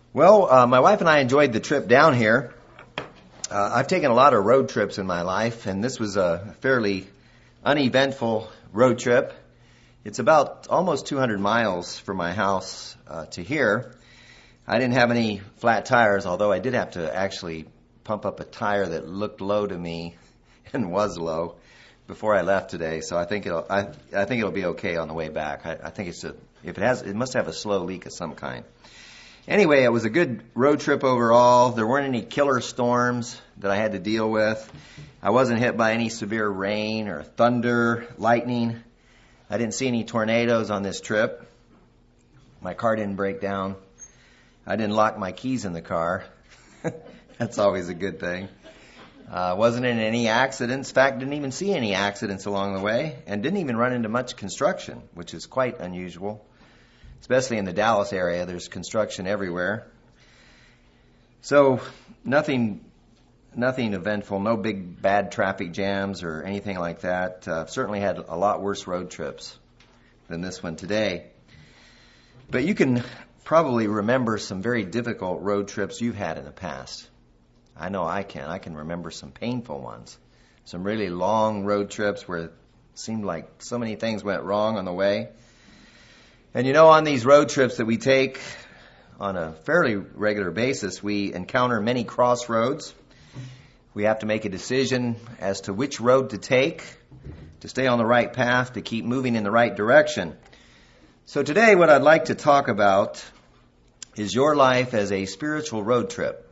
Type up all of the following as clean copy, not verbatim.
Well, my wife and I enjoyed the trip down here. I've taken a lot of road trips in my life, and this was a fairly uneventful road trip. It's about almost 200 miles from my house to here. I didn't have any flat tires, although I did have to actually pump up a tire that looked low to me and was low before I left today. So I think it'll be okay on the way back. I think it must have a slow leak of some kind. Anyway, it was a good road trip overall. There weren't any killer storms that I had to deal with. I wasn't hit by any severe rain or thunder, lightning. I didn't see any tornadoes on this trip. My car didn't break down. I didn't lock my keys in the car. That's always a good thing. Wasn't in any accidents. In fact, didn't even see any accidents along the way, and didn't even run into much construction, which is quite unusual. Especially in the Dallas area, there's construction everywhere. So nothing eventful, no big bad traffic jams or anything like that. Certainly had a lot worse road trips than this one today. But you can probably remember some very difficult road trips you've had in the past. I know I can. I can remember some painful ones. Some really long road trips where it seemed like so many things went wrong on the way. And you know, on these road trips that we take on a fairly regular basis, we encounter many crossroads. We have to make a decision as to which road to take, to stay on the right path, to keep moving in the right direction. So today what I'd like to talk about is your life as a spiritual road trip.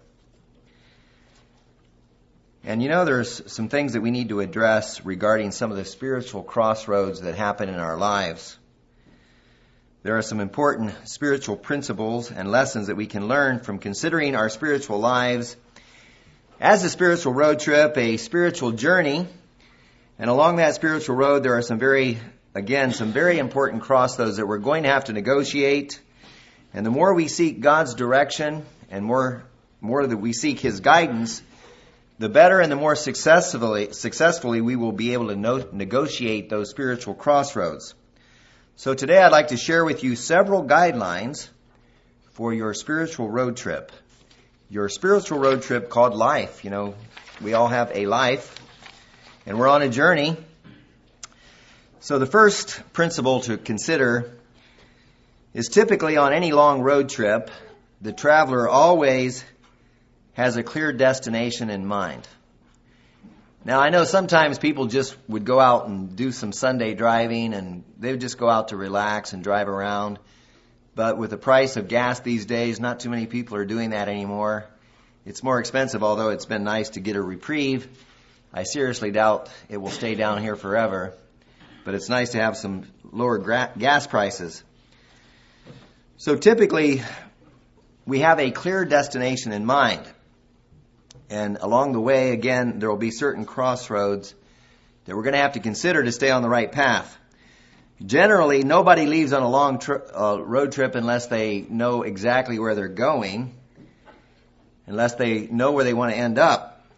And you know, there's some things that we need to address regarding some of the spiritual crossroads that happen in our lives. There are some important spiritual principles and lessons that we can learn from considering our spiritual lives as a spiritual road trip, a spiritual journey. And along that spiritual road, there are some very important crossroads that we're going to have to negotiate. And the more we seek God's direction and more that we seek His guidance, the better and the more successfully we will be able to negotiate those spiritual crossroads. So today I'd like to share with you several guidelines for your spiritual road trip. Your spiritual road trip called life. You know, we all have a life, and we're on a journey. So the first principle to consider is typically on any long road trip, the traveler always has a clear destination in mind. Now, I know sometimes people just would go out and do some Sunday driving, and they would just go out to relax and drive around. But with the price of gas these days, not too many people are doing that anymore. It's more expensive, although it's been nice to get a reprieve. I seriously doubt it will stay down here forever. But it's nice to have some lower gas prices. So typically, we have a clear destination in mind. And along the way, again, there will be certain crossroads that we're going to have to consider to stay on the right path. Generally, nobody leaves on a long road trip unless they know exactly where they're going, unless they know where they want to end up.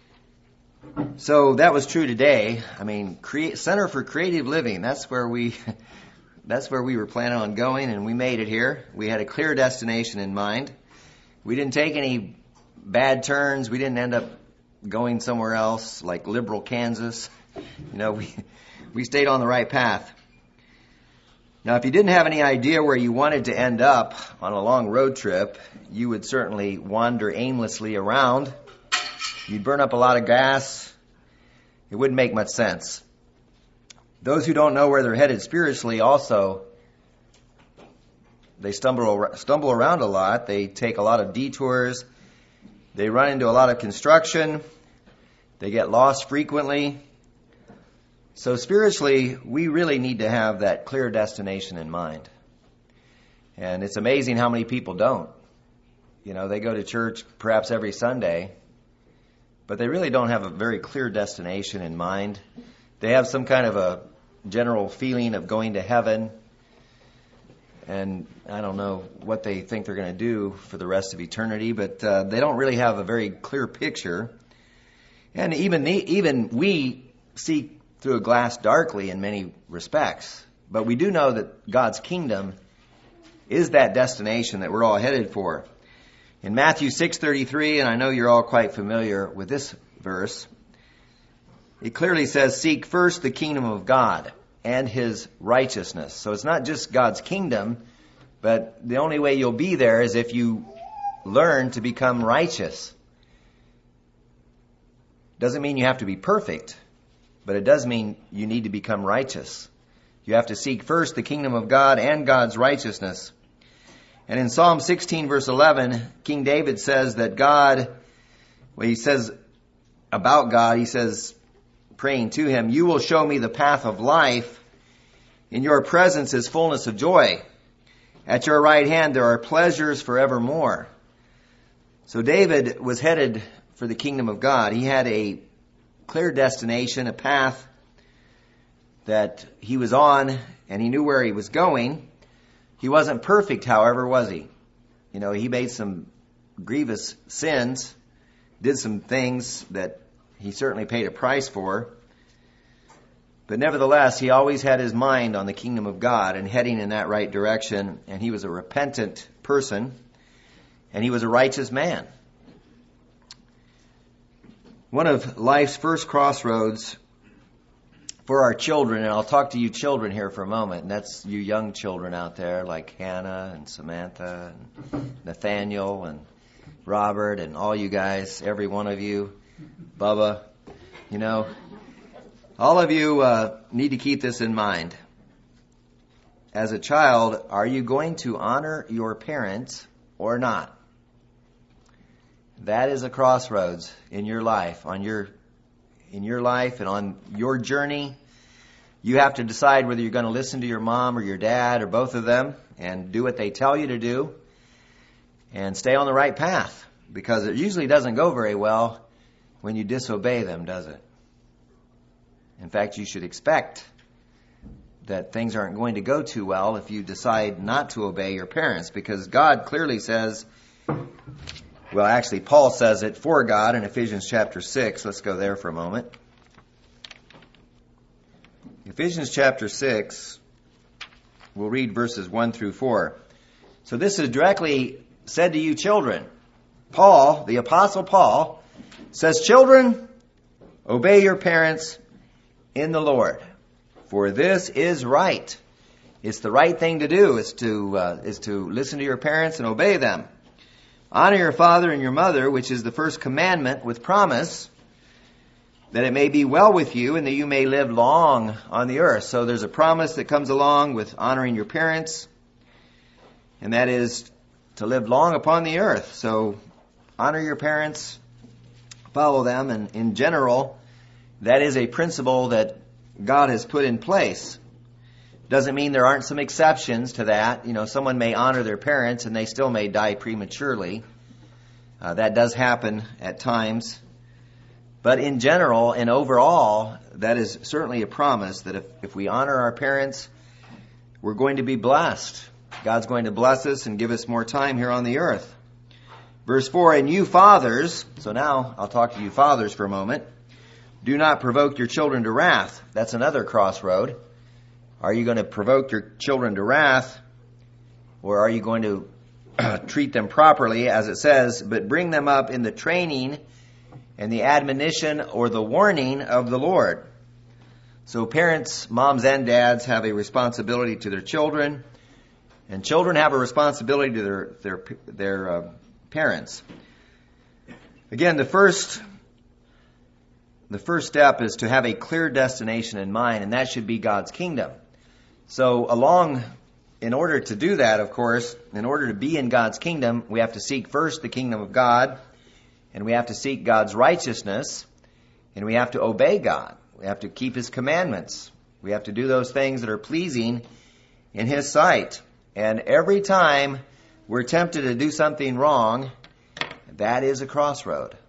So that was true today. I mean, Center for Creative Living, that's where we were planning on going, and we made it here. We had a clear destination in mind. We didn't take any bad turns. We didn't end up going somewhere else like Liberal, Kansas. You know, we stayed on the right path. Now, if you didn't have any idea where you wanted to end up on a long road trip, you would certainly wander aimlessly around. You'd burn up a lot of gas. It wouldn't make much sense. Those who don't know where they're headed spiritually also, they stumble around a lot. They take a lot of detours. They run into a lot of construction. They get lost frequently. So spiritually, we really need to have that clear destination in mind. And it's amazing how many people don't. You know, they go to church perhaps every Sunday, but they really don't have a very clear destination in mind. They have some kind of a general feeling of going to heaven, and I don't know what they think they're going to do for the rest of eternity, but they don't really have a very clear picture. And even we see through a glass darkly in many respects, but we do know that God's kingdom is that destination that we're all headed for. In Matthew 6:33, and I know you're all quite familiar with this verse, it clearly says, "Seek first the kingdom of God and His righteousness." So it's not just God's kingdom, but the only way you'll be there is if you learn to become righteous. Doesn't mean you have to be perfect, but it does mean you need to become righteous. You have to seek first the kingdom of God and God's righteousness. And in Psalm 16 verse 11, King David says that God, he says about God, he says, praying to Him, "You will show me the path of life. In your presence is fullness of joy. At your right hand there are pleasures forevermore." So David was headed for the kingdom of God. He had a clear destination, a path that he was on, and he knew where he was going. He wasn't perfect, however, was he? He made some grievous sins, did some things that he certainly paid a price for. But nevertheless, he always had his mind on the kingdom of God and heading in that right direction, and he was a repentant person, and he was a righteous man. One of life's first crossroads for our children, and I'll talk to you children here for a moment, and that's you young children out there like Hannah and Samantha and Nathaniel and Robert and all you guys, every one of you, Bubba, all of you need to keep this in mind. As a child, are you going to honor your parents or not? That is a crossroads in your life, in your life and on your journey. You have to decide whether you're going to listen to your mom or your dad or both of them and do what they tell you to do and stay on the right path, because it usually doesn't go very well when you disobey them, does it? In fact, you should expect that things aren't going to go too well if you decide not to obey your parents, because God clearly says, well, actually, Paul says it for God in Ephesians chapter 6. Let's go there for a moment. Ephesians chapter 6, we'll read verses 1 through 4. So this is directly said to you children. Paul, the Apostle Paul, says, "Children, obey your parents in the Lord, for this is right." It's the right thing to do, is to listen to your parents and obey them. "Honor your father and your mother, which is the first commandment with promise, that it may be well with you and that you may live long on the earth." So there's a promise that comes along with honoring your parents, and that is to live long upon the earth. So honor your parents, follow them, and in general, that is a principle that God has put in place. Doesn't mean there aren't some exceptions to that. Someone may honor their parents and they still may die prematurely. That does happen at times. But in general and overall, that is certainly a promise that if we honor our parents, we're going to be blessed. God's going to bless us and give us more time here on the earth. Verse 4, "And you fathers," so now I'll talk to you fathers for a moment, "do not provoke your children to wrath." That's another crossroad. Are you going to provoke your children to wrath, or are you going to treat them properly, as it says, "but bring them up in the training and the admonition or the warning of the Lord"? So parents, moms and dads, have a responsibility to their children, and children have a responsibility to their parents. Again, the first step is to have a clear destination in mind, and that should be God's kingdom. So in order to do that, of course, in order to be in God's kingdom, we have to seek first the kingdom of God, and we have to seek God's righteousness, and we have to obey God. We have to keep His commandments. We have to do those things that are pleasing in His sight. And every time we're tempted to do something wrong, that is a crossroad.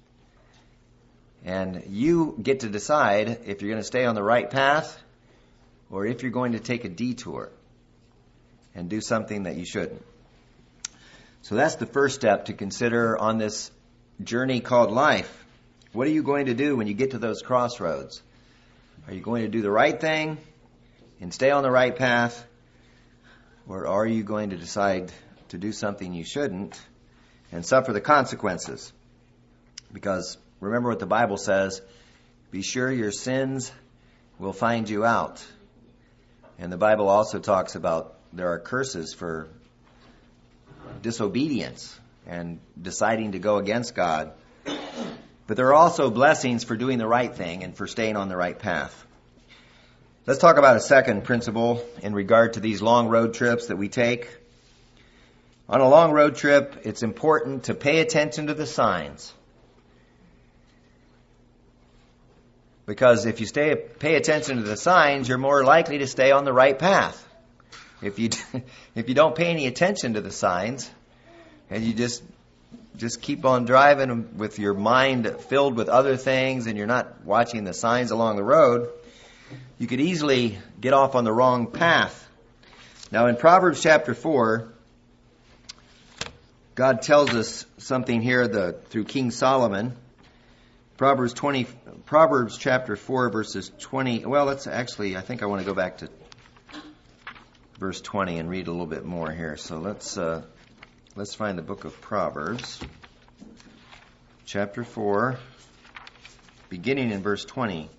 And you get to decide if you're going to stay on the right path or if you're going to take a detour and do something that you shouldn't. So that's the first step to consider on this journey called life. What are you going to do when you get to those crossroads? Are you going to do the right thing and stay on the right path? Or are you going to decide to do something you shouldn't and suffer the consequences. Because remember what the Bible says, be sure your sins will find you out. And the Bible also talks about there are curses for disobedience and deciding to go against God. But there are also blessings for doing the right thing and for staying on the right path. Let's talk about a second principle in regard to these long road trips that we take. On a long road trip, it's important to pay attention to the signs. Because if you pay attention to the signs, you're more likely to stay on the right path. If you don't pay any attention to the signs, and you just keep on driving with your mind filled with other things, and you're not watching the signs along the road, you could easily get off on the wrong path. Now in Proverbs chapter 4, God tells us something here through King Solomon. Proverbs chapter 4, verses 20. Well, I think I want to go back to verse 20 and read a little bit more here. So let's find the book of Proverbs, chapter 4, beginning in verse 20.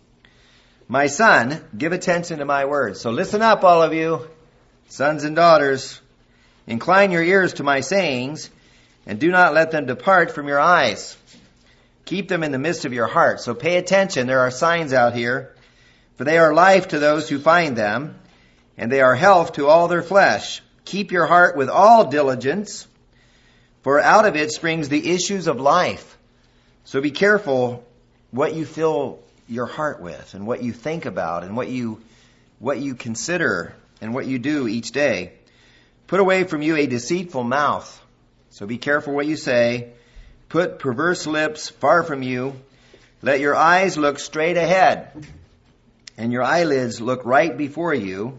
My son, give attention to my words. So listen up, all of you, sons and daughters. Incline your ears to my sayings, and do not let them depart from your eyes. Keep them in the midst of your heart. So pay attention. There are signs out here. For they are life to those who find them, and they are health to all their flesh. Keep your heart with all diligence, for out of it springs the issues of life. So be careful what you fill your heart with, and what you think about, and what you consider, and what you do each day. Put away from you a deceitful mouth. So be careful what you say. Put perverse lips far from you. Let your eyes look straight ahead, and your eyelids look right before you,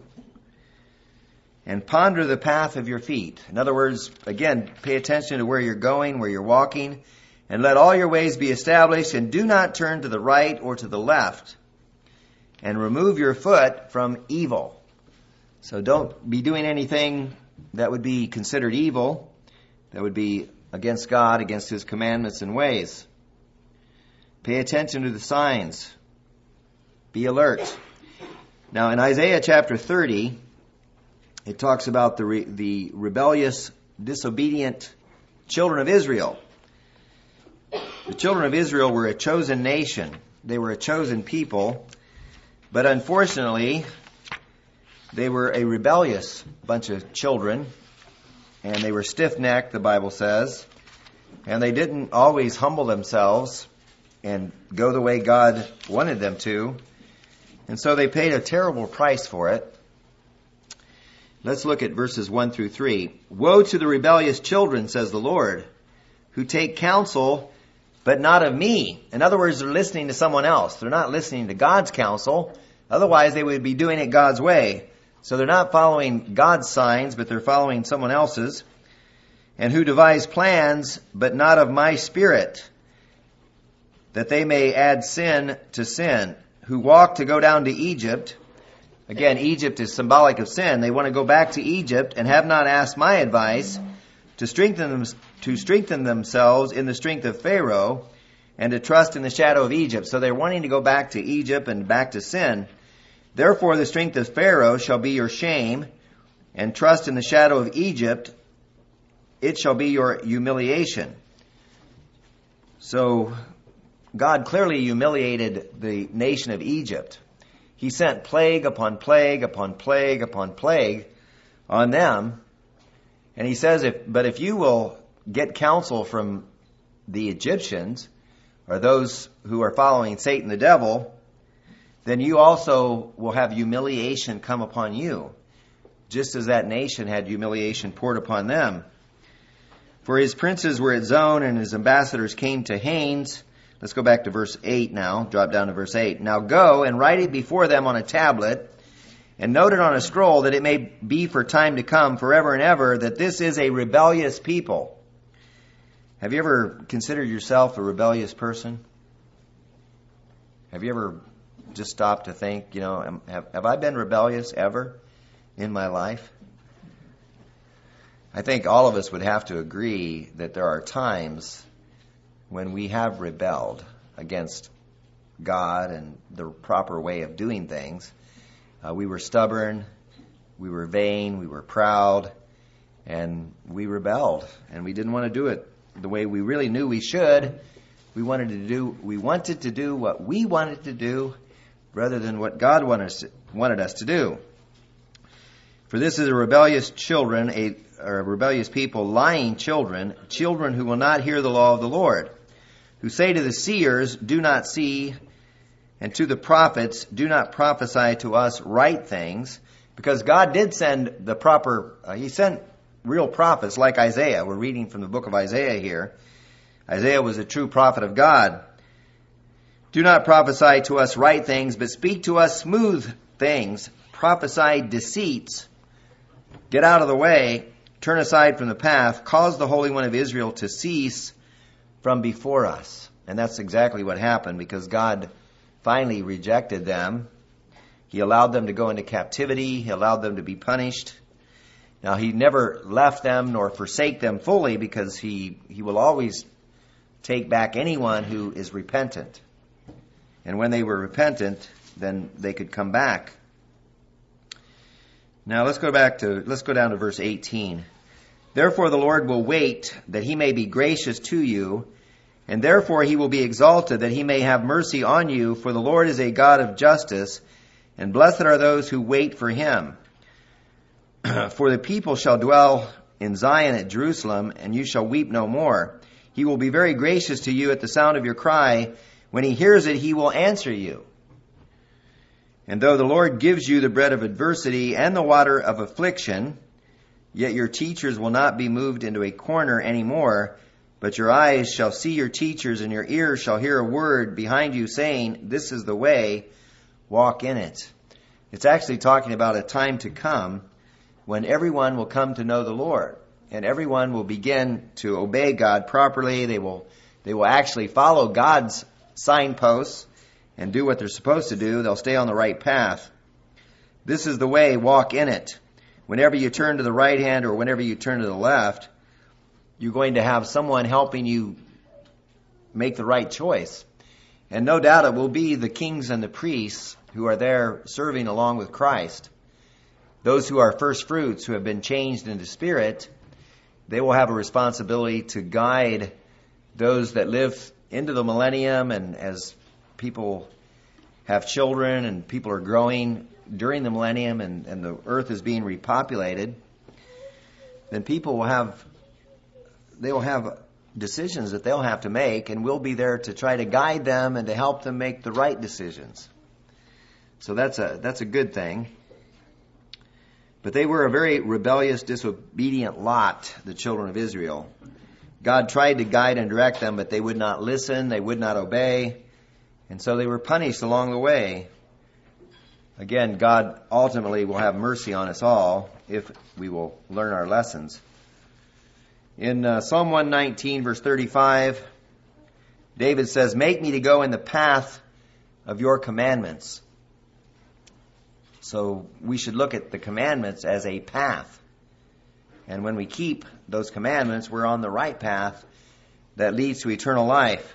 and ponder the path of your feet. In other words, again, pay attention to where you're going, where you're walking, and let all your ways be established, and do not turn to the right or to the left, and remove your foot from evil. So don't be doing anything that would be considered evil, that would be against God, against His commandments and ways. Pay attention to the signs. Be alert. Now in Isaiah chapter 30, it talks about the rebellious, disobedient children of Israel. The children of Israel were a chosen nation. They were a chosen people. But unfortunately, they were a rebellious bunch of children. And they were stiff-necked, the Bible says. And they didn't always humble themselves and go the way God wanted them to. And so they paid a terrible price for it. Let's look at verses 1 through 3. Woe to the rebellious children, says the Lord, who take counsel, but not of me. In other words, they're listening to someone else. They're not listening to God's counsel. Otherwise, they would be doing it God's way. So they're not following God's signs, but they're following someone else's. And who devise plans, but not of my spirit, that they may add sin to sin. Who walk to go down to Egypt. Again, Egypt is symbolic of sin. They want to go back to Egypt and have not asked my advice to strengthen themselves in the strength of Pharaoh and to trust in the shadow of Egypt. So they're wanting to go back to Egypt and back to sin. Therefore, the strength of Pharaoh shall be your shame, and trust in the shadow of Egypt, it shall be your humiliation. So, God clearly humiliated the nation of Egypt. He sent plague upon plague upon plague upon plague on them. And He says, if you will get counsel from the Egyptians, or those who are following Satan the devil, then you also will have humiliation come upon you, just as that nation had humiliation poured upon them. For his princes were at Zon, and his ambassadors came to Hanes. Let's go back to verse 8 now. Drop down to verse 8. Now go and write it before them on a tablet, and note it on a scroll, that it may be for time to come, forever and ever, that this is a rebellious people. Have you ever considered yourself a rebellious person? Have you ever just stopped to think, have I been rebellious ever in my life? I think all of us would have to agree that there are times when we have rebelled against God and the proper way of doing things. We were stubborn, we were vain, we were proud, and we rebelled, and we didn't want to do it the way we really knew we should. We wanted to do what we wanted to do rather than what God wanted us to do. For this is a rebellious people, lying children who will not hear the law of the Lord, who say to the seers, do not see, and to the prophets, do not prophesy to us right things, because God did send He sent real prophets like Isaiah. We're reading from the book of Isaiah here. Isaiah was a true prophet of God. Do not prophesy to us right things, but speak to us smooth things. Prophesy deceits. Get out of the way. Turn aside from the path. Cause the Holy One of Israel to cease from before us. And that's exactly what happened, because God finally rejected them. He allowed them to go into captivity. He allowed them to be punished. Now, He never left them nor forsake them fully, because He will always take back anyone who is repentant. And when they were repentant, then they could come back. Now let's go down to verse 18. Therefore the Lord will wait that He may be gracious to you, and therefore He will be exalted that He may have mercy on you, for the Lord is a God of justice, and blessed are those who wait for Him. For the people shall dwell in Zion at Jerusalem, and you shall weep no more. He will be very gracious to you at the sound of your cry. When He hears it, He will answer you. And though the Lord gives you the bread of adversity and the water of affliction, yet your teachers will not be moved into a corner any more, but your eyes shall see your teachers, and your ears shall hear a word behind you saying, this is the way, walk in it. It's actually talking about a time to come when everyone will come to know the Lord, and everyone will begin to obey God properly. They will actually follow God's signposts and do what they're supposed to do. They'll stay on the right path. This is the way, walk in it. Whenever you turn to the right hand or whenever you turn to the left, you're going to have someone helping you make the right choice. And no doubt it will be the kings and the priests who are there serving along with Christ. Those who are first fruits, who have been changed into spirit, they will have a responsibility to guide those that live into the millennium, and as people have children and people are growing during the millennium and the earth is being repopulated, then people will have decisions that they'll have to make, and we'll be there to try to guide them and to help them make the right decisions. So that's a good thing. But they were a very rebellious, disobedient lot, the children of Israel. God tried to guide and direct them, but they would not listen, they would not obey, and so they were punished along the way. Again, God ultimately will have mercy on us all if we will learn our lessons. In Psalm 119, verse 35, David says, make me to go in the path of your commandments. So we should look at the commandments as a path. And when we keep those commandments, we're on the right path that leads to eternal life.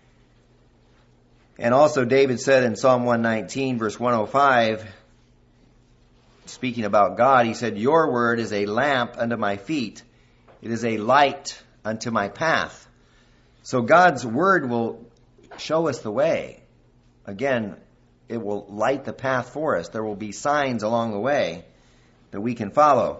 And also David said in Psalm 119, verse 105, speaking about God, he said, your word is a lamp unto my feet. It is a light unto my path. So God's word will show us the way. Again, it will light the path for us. There will be signs along the way that we can follow.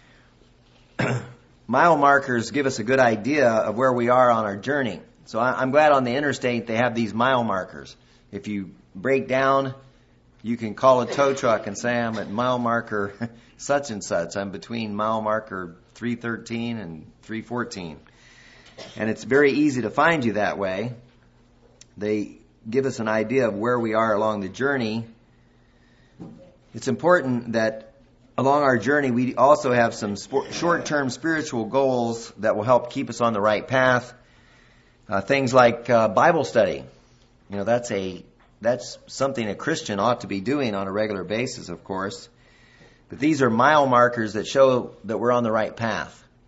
Mile markers give us a good idea of where we are on our journey. So I'm glad on the interstate they have these mile markers. If you break down, you can call a tow truck and say, I'm at mile marker such and such. I'm between mile marker 313 and 314. And it's very easy to find you that way. They give us an idea of where we are along the journey. It's important that along our journey we also have some short-term spiritual goals that will help keep us on the right path. Things like Bible study. You know, that's something a Christian ought to be doing on a regular basis, of course. But these are mile markers that show that we're on the right path.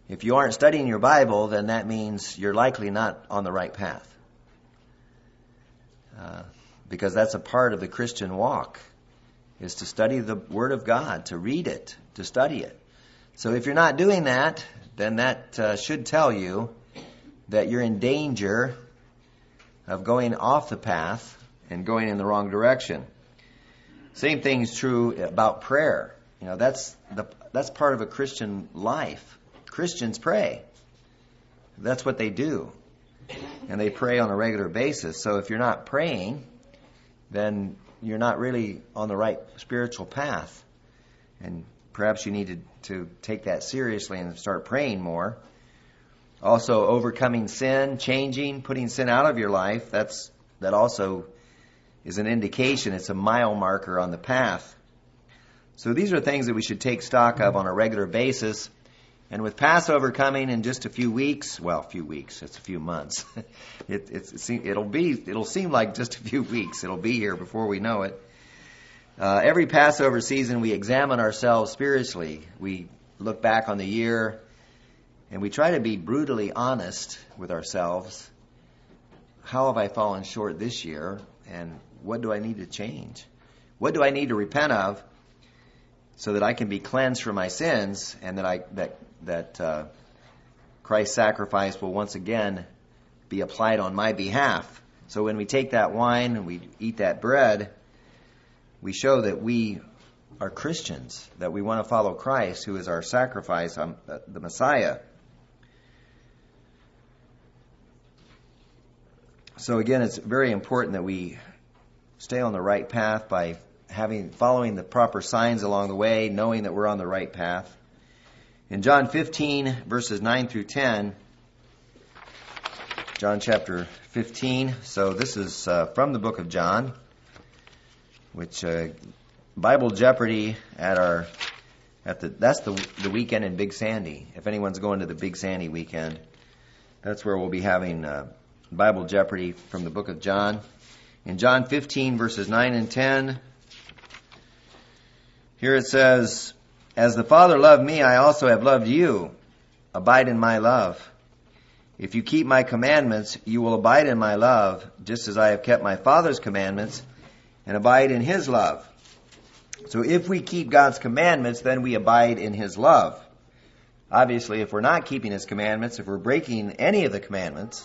If you aren't studying your Bible, then that means you're likely not on the right path. Because that's a part of the Christian walk, is to study the Word of God, to read it, to study it. So if you're not doing that, then that should tell you that you're in danger of going off the path and going in the wrong direction. Same thing is true about prayer. That's part of a Christian life. Christians pray. That's what they do. And they pray on a regular basis. So if you're not praying, then you're not really on the right spiritual path. And perhaps you need to take that seriously and start praying more. Also, overcoming sin, changing, putting sin out of your life, that also is an indication. It's a mile marker on the path. So these are things that we should take stock of on a regular basis. And with Passover coming in just a few weeks, it's a few months. It'll seem like just a few weeks. It'll be here before we know it. Every Passover season, we examine ourselves spiritually. We look back on the year, and we try to be brutally honest with ourselves. How have I fallen short this year, and what do I need to change? What do I need to repent of so that I can be cleansed from my sins, and that Christ's sacrifice will once again be applied on my behalf? So when we take that wine and we eat that bread, we show that we are Christians, that we want to follow Christ, who is our sacrifice, the Messiah. So again, it's very important that we stay on the right path by following the proper signs along the way, knowing that we're on the right path. In John 15, verses 9 through 10, John chapter 15, so this is from the book of John, which Bible Jeopardy that's the weekend in Big Sandy. If anyone's going to the Big Sandy weekend, that's where we'll be having Bible Jeopardy from the book of John. In John 15, verses 9 and 10, here it says, "As the Father loved me, I also have loved you. Abide in my love. If you keep my commandments, you will abide in my love, just as I have kept my Father's commandments and abide in his love." So if we keep God's commandments, then we abide in his love. Obviously, if we're not keeping his commandments, if we're breaking any of the commandments,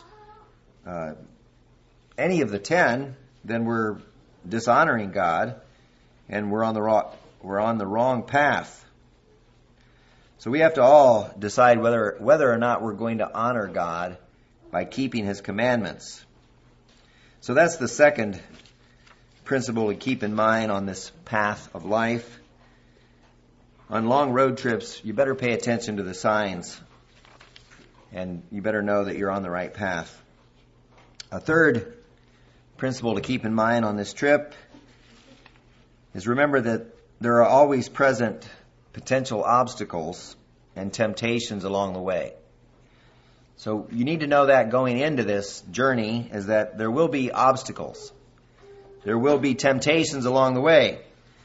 any of the 10, then we're dishonoring God, and we're on the wrong path. So we have to all decide whether or not we're going to honor God by keeping his commandments. So that's the second principle to keep in mind on this path of life. On long road trips, you better pay attention to the signs, and you better know that you're on the right path. A third principle to keep in mind on this trip is remember that there are always present potential obstacles and temptations along the way. So you need to know that going into this journey is that there will be obstacles. There will be temptations along the way.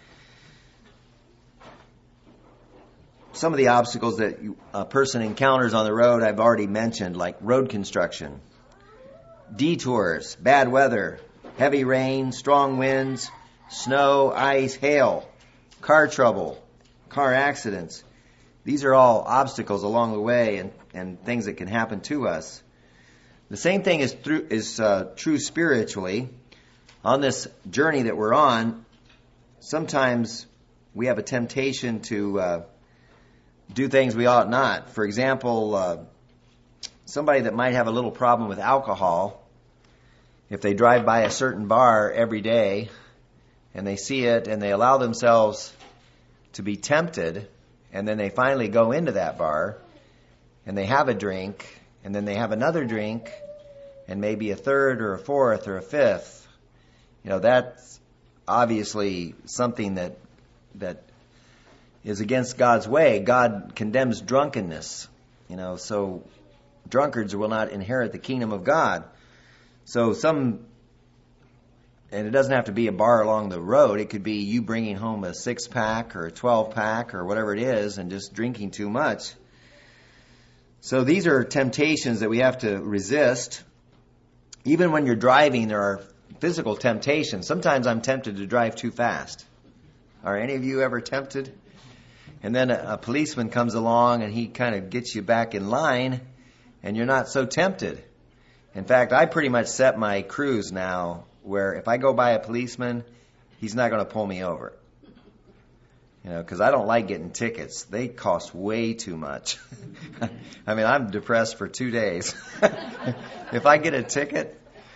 Some of the obstacles that a person encounters on the road I've already mentioned, like road construction, detours, bad weather, heavy rain, strong winds, snow, ice, hail, car trouble, car accidents. These are all obstacles along the way and things that can happen to us. The same thing is true spiritually. On this journey that we're on, sometimes we have a temptation to do things we ought not. For example, somebody that might have a little problem with alcohol, if they drive by a certain bar every day and they see it and they allow themselves to be tempted, and then they finally go into that bar and they have a drink, and then they have another drink, and maybe a third or a fourth or a fifth, that's obviously something that is against God's way. God condemns drunkenness, so drunkards will not inherit the kingdom of God. So and it doesn't have to be a bar along the road. It could be you bringing home a 6-pack or a 12-pack or whatever it is and just drinking too much. So these are temptations that we have to resist. Even when you're driving, there are physical temptations. Sometimes I'm tempted to drive too fast. Are any of you ever tempted? And then a policeman comes along and he kind of gets you back in line and you're not so tempted. In fact, I pretty much set my cruise now where if I go by a policeman, he's not going to pull me over. Because I don't like getting tickets. They cost way too much. I mean, I'm depressed for 2 days. If I get a ticket,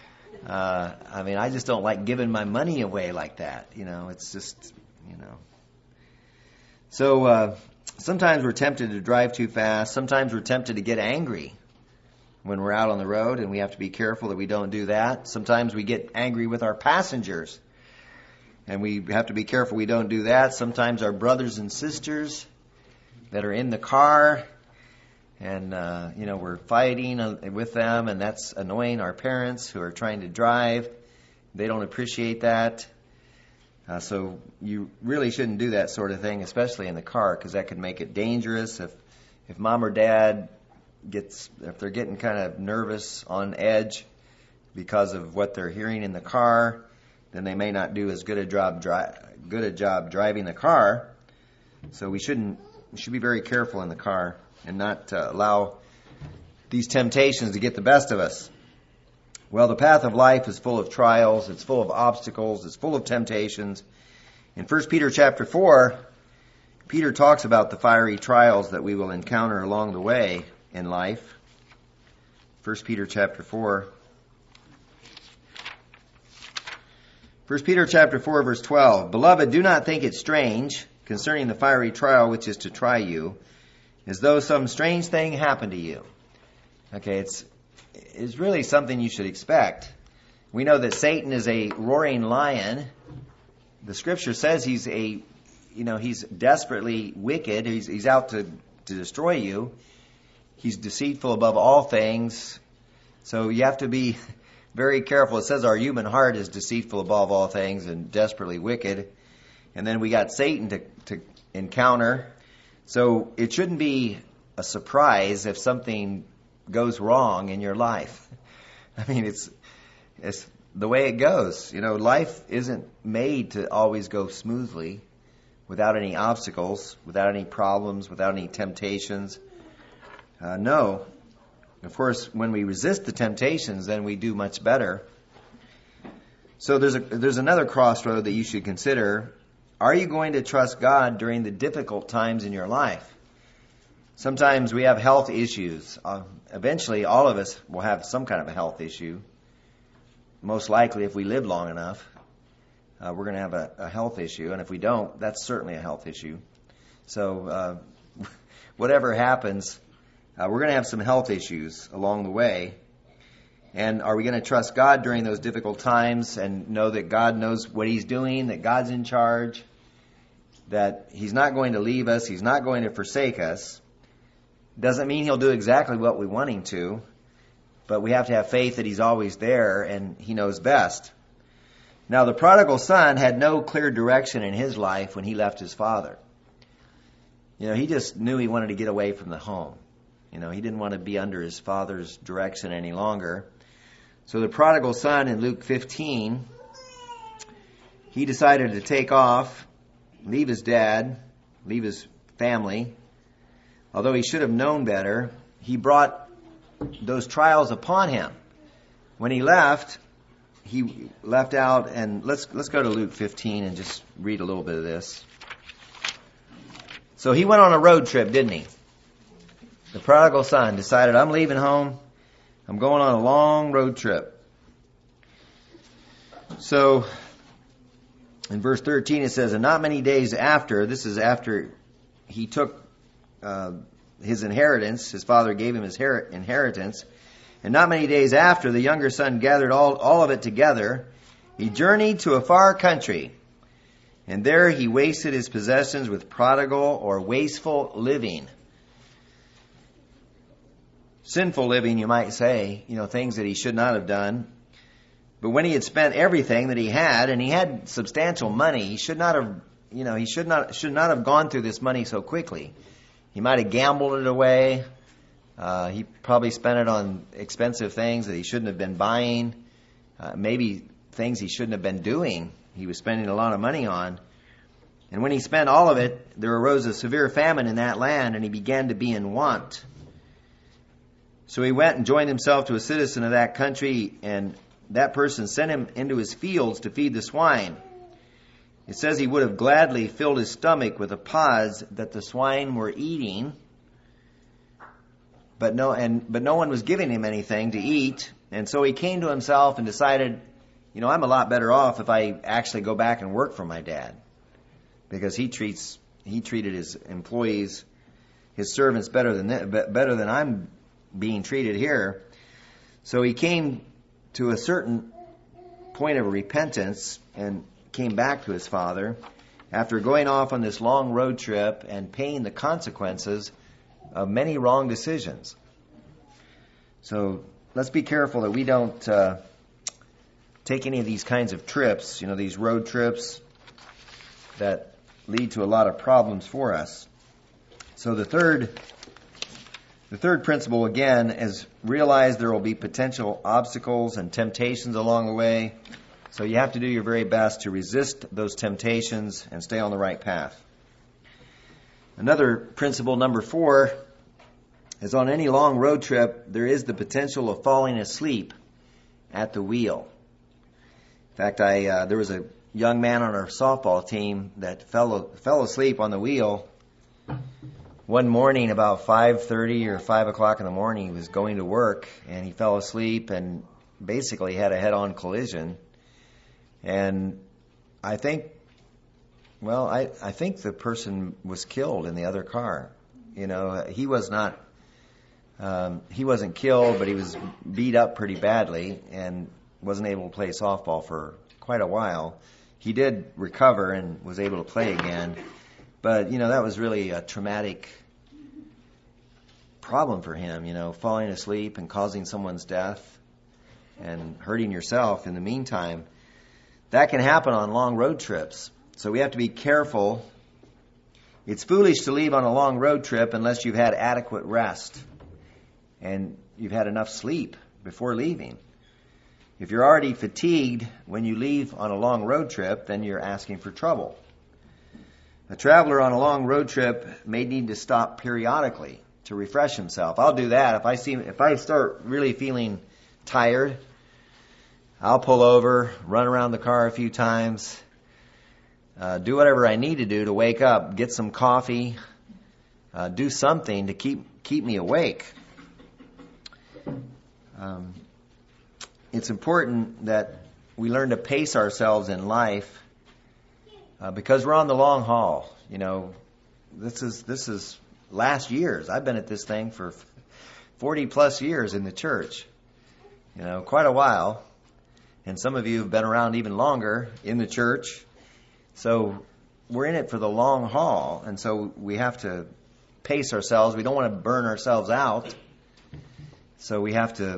I just don't like giving my money away like that. It's just, So sometimes we're tempted to drive too fast. Sometimes we're tempted to get angry when we're out on the road, and we have to be careful that we don't do that. Sometimes we get angry with our passengers, and we have to be careful we don't do that. Sometimes our brothers and sisters that are in the car, and we're fighting with them, and that's annoying our parents who are trying to drive. They don't appreciate that. So you really shouldn't do that sort of thing, especially in the car, because that could make it dangerous. If mom or dad if they're getting kind of nervous, on edge because of what they're hearing in the car, then they may not do as good a job driving the car. So we should be very careful in the car and not allow these temptations to get the best of us. Well, the path of life is full of trials, it's full of obstacles, it's full of temptations. In 1 Peter chapter 4, Peter talks about the fiery trials that we will encounter along the way in life. 1 Peter chapter 4. 1 Peter chapter 4, verse 12. Beloved, do not think it strange concerning the fiery trial which is to try you, as though some strange thing happened to you. Okay, it's really something you should expect. We know that Satan is a roaring lion. The scripture says he's desperately wicked. He's out to destroy you. He's deceitful above all things. So you have to be very careful. It says our human heart is deceitful above all things and desperately wicked. And then we got Satan to encounter. So it shouldn't be a surprise if something goes wrong in your life. I mean, it's the way it goes. Life isn't made to always go smoothly, without any obstacles, without any problems, without any temptations. No. Of course, when we resist the temptations, then we do much better. So there's another crossroad that you should consider. Are you going to trust God during the difficult times in your life? Sometimes we have health issues. Eventually, all of us will have some kind of a health issue. Most likely, if we live long enough, we're going to have a health issue. And if we don't, that's certainly a health issue. So whatever happens, we're going to have some health issues along the way. And are we going to trust God during those difficult times and know that God knows what He's doing, that God's in charge, that He's not going to leave us, He's not going to forsake us? Doesn't mean He'll do exactly what we want Him to, but we have to have faith that He's always there and He knows best. Now, the prodigal son had no clear direction in his life when he left his father. He just knew he wanted to get away from the home. He didn't want to be under his father's direction any longer. So the prodigal son in Luke 15, he decided to take off, leave his dad, leave his family. Although he should have known better, he brought those trials upon him. When he left out, and let's go to Luke 15 and just read a little bit of this. So he went on a road trip, didn't he? The prodigal son decided, I'm leaving home. I'm going on a long road trip. So in verse 13 it says, and not many days after, this is after he took his inheritance, his father gave him his inheritance, and not many days after, the younger son gathered all of it together. He journeyed to a far country, and there he wasted his possessions with prodigal or wasteful living. Sinful living, you might say, things that he should not have done. But when he had spent everything that he had, and he had substantial money, he should not have gone through this money so quickly. He might have gambled it away, He probably spent it on expensive things that he shouldn't have been buying, maybe things he shouldn't have been doing. He was spending a lot of money on. And when he spent all of it, there arose a severe famine in that land, and he began to be in want. So he went and joined himself to a citizen of that country, and that person sent him into his fields to feed the swine. It says he would have gladly filled his stomach with the pods that the swine were eating, but no one was giving him anything to eat. And so he came to himself and decided, I'm a lot better off if I actually go back and work for my dad, because he treated his employees, his servants, better than I'm being treated here. So he came to a certain point of repentance and came back to his father after going off on this long road trip and paying the consequences of many wrong decisions. So let's be careful that we don't take any of these kinds of trips, these road trips that lead to a lot of problems for us. So the third principle, again, is realize there will be potential obstacles and temptations along the way. So you have to do your very best to resist those temptations and stay on the right path. Another principle, number 4, is on any long road trip, there is the potential of falling asleep at the wheel. In fact, there was a young man on our softball team that fell asleep on the wheel. One morning about 5:30 or 5 o'clock in the morning, he was going to work, and he fell asleep and basically had a head-on collision. And I think the person was killed in the other car. He wasn't killed, but he was beat up pretty badly and wasn't able to play softball for quite a while. He did recover and was able to play again. But, that was really a traumatic problem for him, falling asleep and causing someone's death and hurting yourself in the meantime. That can happen on long road trips. So we have to be careful. It's foolish to leave on a long road trip unless you've had adequate rest and you've had enough sleep before leaving. If you're already fatigued when you leave on a long road trip, then you're asking for trouble. A traveler on a long road trip may need to stop periodically to refresh himself. I'll do that. If I start really feeling tired, I'll pull over, run around the car a few times, do whatever I need to do to wake up, get some coffee, do something to keep me awake. It's important that we learn to pace ourselves in life because we're on the long haul. This is last years. I've been at this thing for 40 plus years in the church. Quite a while. And some of you have been around even longer in the church. So we're in it for the long haul. And so we have to pace ourselves. We don't want to burn ourselves out. So we have to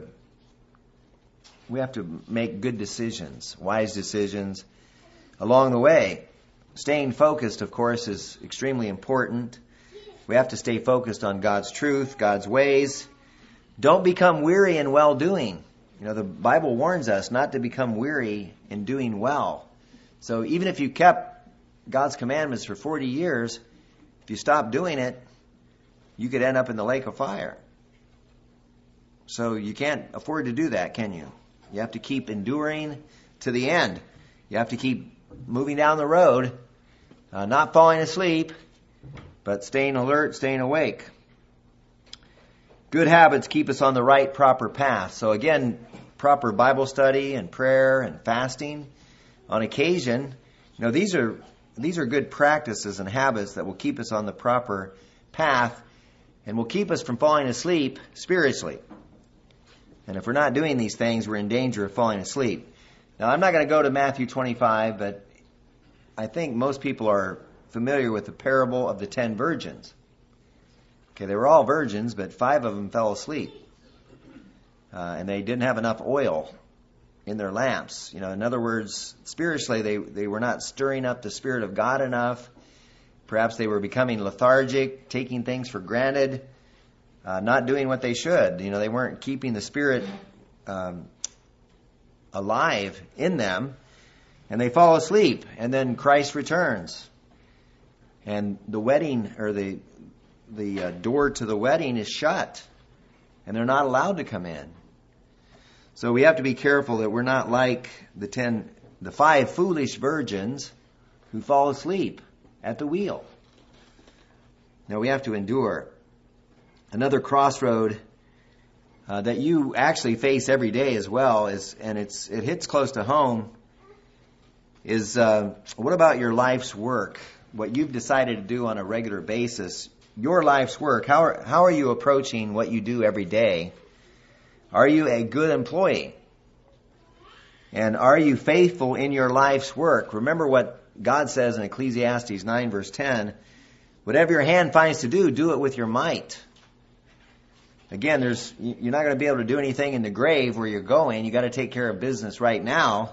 make good decisions, wise decisions along the way. Staying focused, of course, is extremely important. We have to stay focused on God's truth, God's ways. Don't become weary in well-doing. The Bible warns us not to become weary in doing well. So even if you kept God's commandments for 40 years, if you stop doing it, you could end up in the lake of fire. So you can't afford to do that, can you? You have to keep enduring to the end. You have to keep moving down the road, not falling asleep, but staying alert, staying awake. Good habits keep us on the right, proper path. So again, proper Bible study and prayer and fasting on occasion. These are good practices and habits that will keep us on the proper path and will keep us from falling asleep spiritually. And if we're not doing these things, we're in danger of falling asleep. Now, I'm not going to go to Matthew 25, but I think most people are familiar with the parable of the 10 virgins. Okay, they were all virgins, but 5 of them fell asleep. And they didn't have enough oil in their lamps. In other words, spiritually, they were not stirring up the Spirit of God enough. Perhaps they were becoming lethargic, taking things for granted. not doing what they should. They weren't keeping the Spirit alive in them, and they fall asleep, and then Christ returns. And the wedding, or the door to the wedding is shut, and they're not allowed to come in. So we have to be careful that we're not like the 5 foolish virgins who fall asleep at the wheel. Now we have to endure. Another crossroad that you actually face every day as well and it hits close to home, is what about your life's work? What you've decided to do on a regular basis, your life's work. How are you approaching what you do every day? Are you a good employee? And are you faithful in your life's work? Remember what God says in Ecclesiastes 9 verse 10, whatever your hand finds to do it with your might. Again, you're not going to be able to do anything in the grave where you're going. You got to take care of business right now.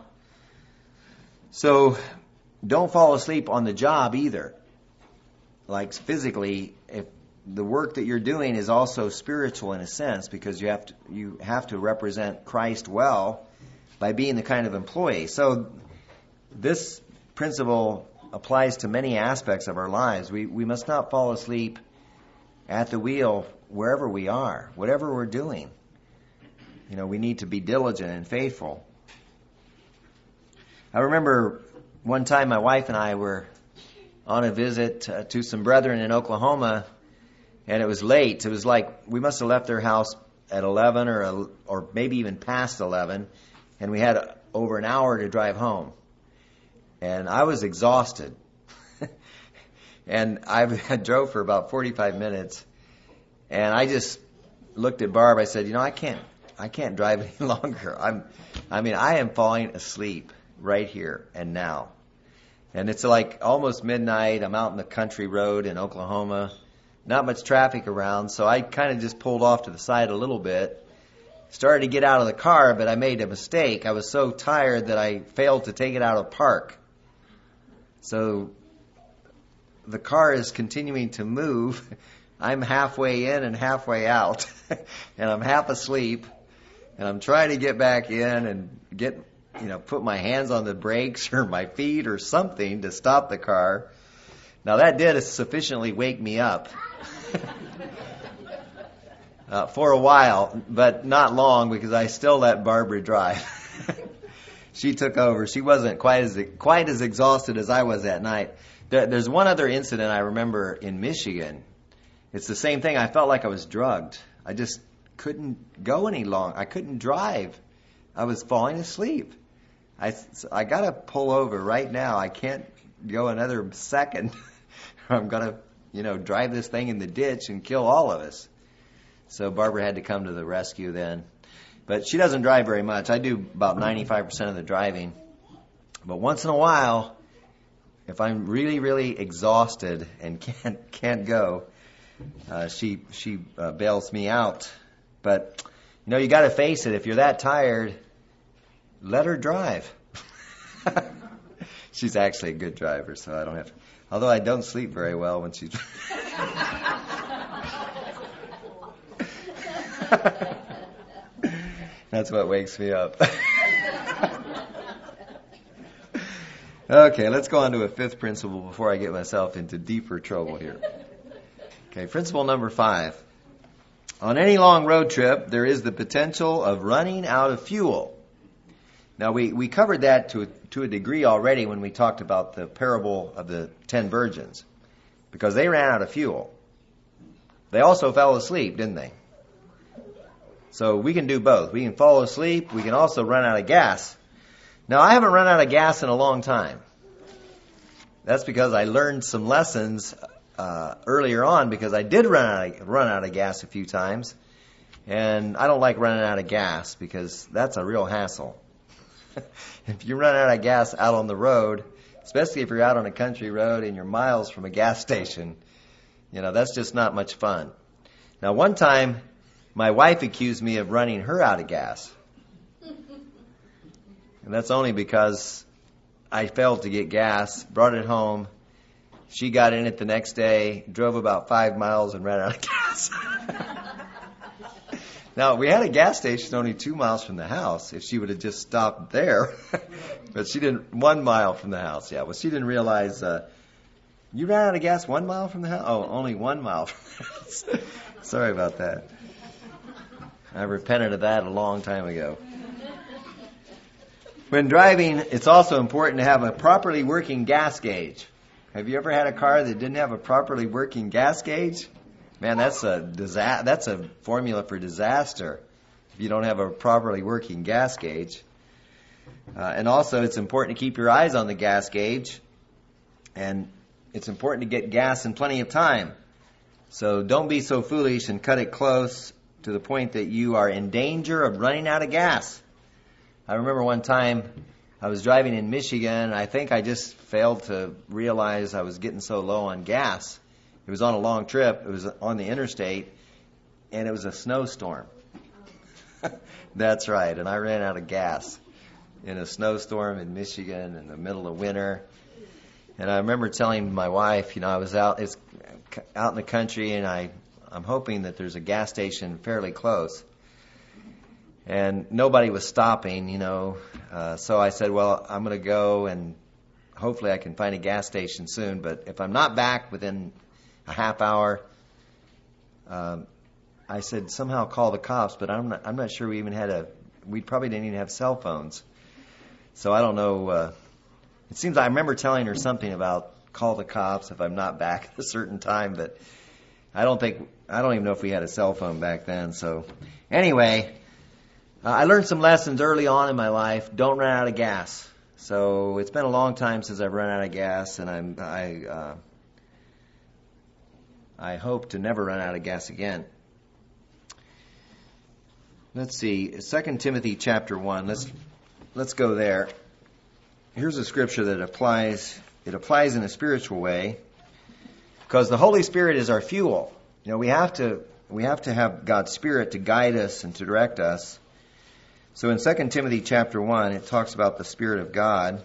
So don't fall asleep on the job either. Like physically, if the work that you're doing is also spiritual in a sense, because you have to represent Christ well by being the kind of employee. So this principle applies to many aspects of our lives. We must not fall asleep at the wheel wherever we are, whatever we're doing. We need to be diligent and faithful. I remember one time my wife and I were on a visit to some brethren in Oklahoma, and it was late. It was like we must have left their house at 11 or maybe even past 11, and we had over an hour to drive home. And I was exhausted. And I drove for about 45 minutes, and I just looked at Barb. I said, I can't drive any longer. I am falling asleep right here and now. And it's like almost midnight. I'm out in the country road in Oklahoma. Not much traffic around, so I kind of just pulled off to the side a little bit. Started to get out of the car, but I made a mistake. I was so tired that I failed to take it out of park. So the car is continuing to move. I'm halfway in and halfway out, and I'm half asleep, and I'm trying to get back in and put my hands on the brakes or my feet or something to stop the car. Now that did sufficiently wake me up for a while, but not long, because I still let Barbara drive. She took over. She wasn't quite as exhausted as I was that night. There's one other incident I remember in Michigan. It's the same thing. I felt like I was drugged. I just couldn't go any long. I couldn't drive. I was falling asleep. I got to pull over right now. I can't go another second. I'm going to, drive this thing in the ditch and kill all of us. So Barbara had to come to the rescue then. But she doesn't drive very much. I do about 95% of the driving. But once in a while, if I'm really, really exhausted and can't go, she bails me out. But you got to face it. If you're that tired, let her drive. She's actually a good driver, so I don't have to. Although I don't sleep very well when she's. That's what wakes me up. Okay, let's go on to a 5th principle before I get myself into deeper trouble here. Okay, principle number 5. On any long road trip, there is the potential of running out of fuel. Now, we covered that to a degree already when we talked about the parable of the 10 virgins, because they ran out of fuel. They also fell asleep, didn't they? So we can do both. We can fall asleep. We can also run out of gas. Now, I haven't run out of gas in a long time. That's because I learned some lessons earlier on, because I did run out of gas a few times. And I don't like running out of gas, because that's a real hassle. If you run out of gas out on the road, especially if you're out on a country road and you're miles from a gas station, that's just not much fun. Now, one time, my wife accused me of running her out of gas. And that's only because I failed to get gas, brought it home. She got in it the next day, drove about 5 miles and ran out of gas. Now, we had a gas station only 2 miles from the house if she would have just stopped there. But she didn't, 1 mile from the house, yeah. Well, she didn't realize, you ran out of gas 1 mile from the house? Oh, only 1 mile from the house. Sorry about that. I repented of that a long time ago. When driving, it's also important to have a properly working gas gauge. Have you ever had a car that didn't have a properly working gas gauge? Man, that's a formula for disaster if you don't have a properly working gas gauge. And also, it's important to keep your eyes on the gas gauge. And it's important to get gas in plenty of time. So don't be so foolish and cut it close to the point that you are in danger of running out of gas. I remember one time I was driving in Michigan. I think I just failed to realize I was getting so low on gas. It was on a long trip. It was on the interstate, and it was a snowstorm. That's right, and I ran out of gas in a snowstorm in Michigan in the middle of winter. And I remember telling my wife, I was out in the country, and I'm hoping that there's a gas station fairly close. And nobody was stopping, so I said, well, I'm going to go, and hopefully I can find a gas station soon. But if I'm not back within a half hour, I said somehow call the cops, but I'm not sure we probably didn't even have cell phones. So I don't know. It seems I remember telling her something about call the cops if I'm not back at a certain time, but I don't even know if we had a cell phone back then. So anyway, I learned some lessons early on in my life. Don't run out of gas. So it's been a long time since I've run out of gas, and I hope to never run out of gas again. Let's see, 2 Timothy chapter 1. Let's go there. Here's a scripture that applies. It applies in a spiritual way, because the Holy Spirit is our fuel. We have to have God's Spirit to guide us and to direct us. So in 2 Timothy chapter 1, it talks about the Spirit of God.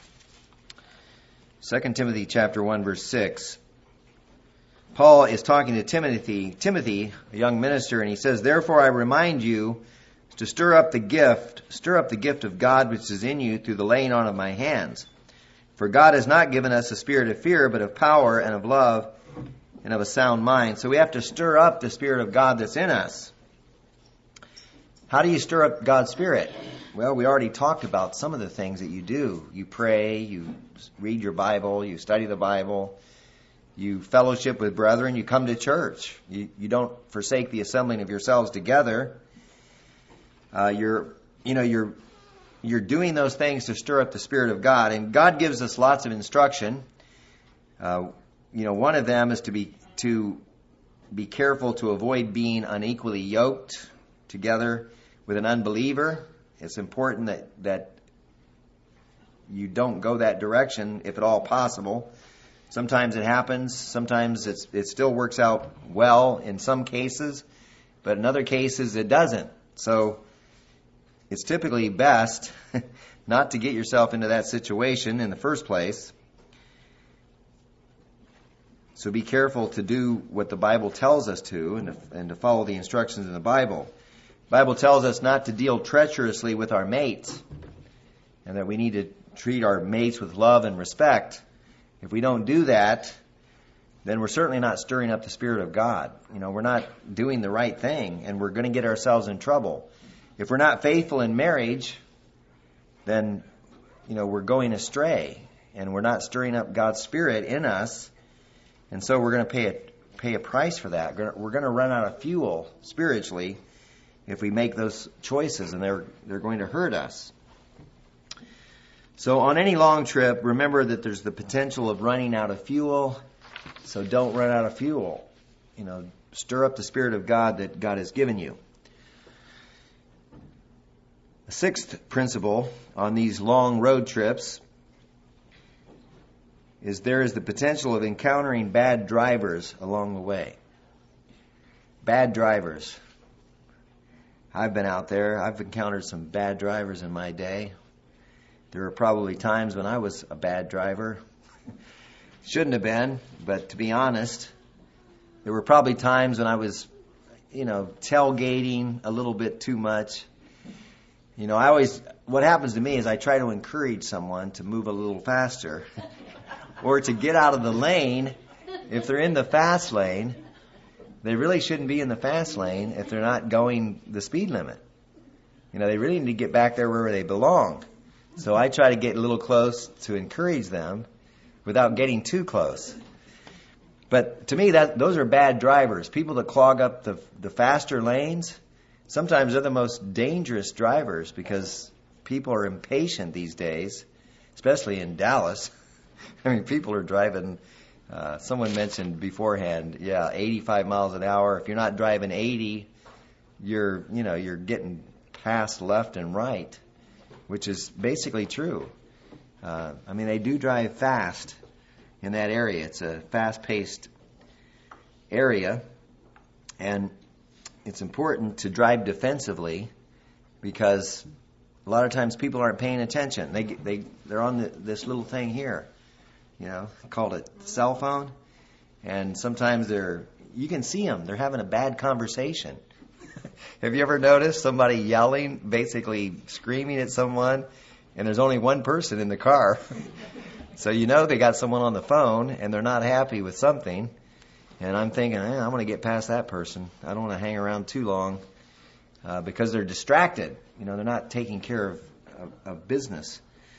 2 Timothy chapter 1, verse 6. Paul is talking to Timothy, a young minister, and he says, "Therefore I remind you to stir up the gift of God which is in you through the laying on of my hands. For God has not given us a spirit of fear, but of power and of love and of a sound mind." So we have to stir up the Spirit of God that's in us. How do you stir up God's Spirit? Well, we already talked about some of the things that you do. You pray, you read your Bible, you study the Bible, you fellowship with brethren, you come to church. You don't forsake the assembling of yourselves together. You're doing those things to stir up the Spirit of God, and God gives us lots of instruction. One of them is to be careful to avoid being unequally yoked together with an unbeliever. It's important that you don't go that direction if at all possible. Sometimes it happens. Sometimes it still works out well in some cases, but in other cases it doesn't. So it's typically best not to get yourself into that situation in the first place. So be careful to do what the Bible tells us to, and to follow the instructions in the Bible. The Bible tells us not to deal treacherously with our mates, and that we need to treat our mates with love and respect. If we don't do that, then we're certainly not stirring up the Spirit of God. We're not doing the right thing, and we're going to get ourselves in trouble. If we're not faithful in marriage, then we're going astray, and we're not stirring up God's Spirit in us, and so we're going to pay a price for that. We're going to run out of fuel spiritually if we make those choices, and they're going to hurt us. So on any long trip, remember that there's the potential of running out of fuel. So don't run out of fuel. Stir up the Spirit of God that God has given you. The sixth principle on these long road trips is there is the potential of encountering bad drivers along the way. Bad drivers. I've been out there. I've encountered some bad drivers in my day. There were probably times when I was a bad driver. Shouldn't have been, but to be honest, there were probably times when I was tailgating a little bit too much. What happens to me is I try to encourage someone to move a little faster or to get out of the lane. If they're in the fast lane, they really shouldn't be in the fast lane if they're not going the speed limit. They really need to get back there where they belong. So I try to get a little close to encourage them without getting too close. But to me, those are bad drivers. People that clog up the faster lanes, sometimes they're the most dangerous drivers because people are impatient these days, especially in Dallas. People are driving, someone mentioned beforehand, 85 miles an hour. If you're not driving 80, you're getting passed left and right, which is basically true. They do drive fast in that area. It's a fast-paced area, and it's important to drive defensively because a lot of times people aren't paying attention. They're on this little thing here, called a cell phone, and sometimes you can see them. They're having a bad conversation. Have you ever noticed somebody yelling, basically screaming at someone, and there's only one person in the car? So they got someone on the phone, and they're not happy with something. And I'm thinking, I'm going to get past that person. I don't want to hang around too long because they're distracted. They're not taking care of business.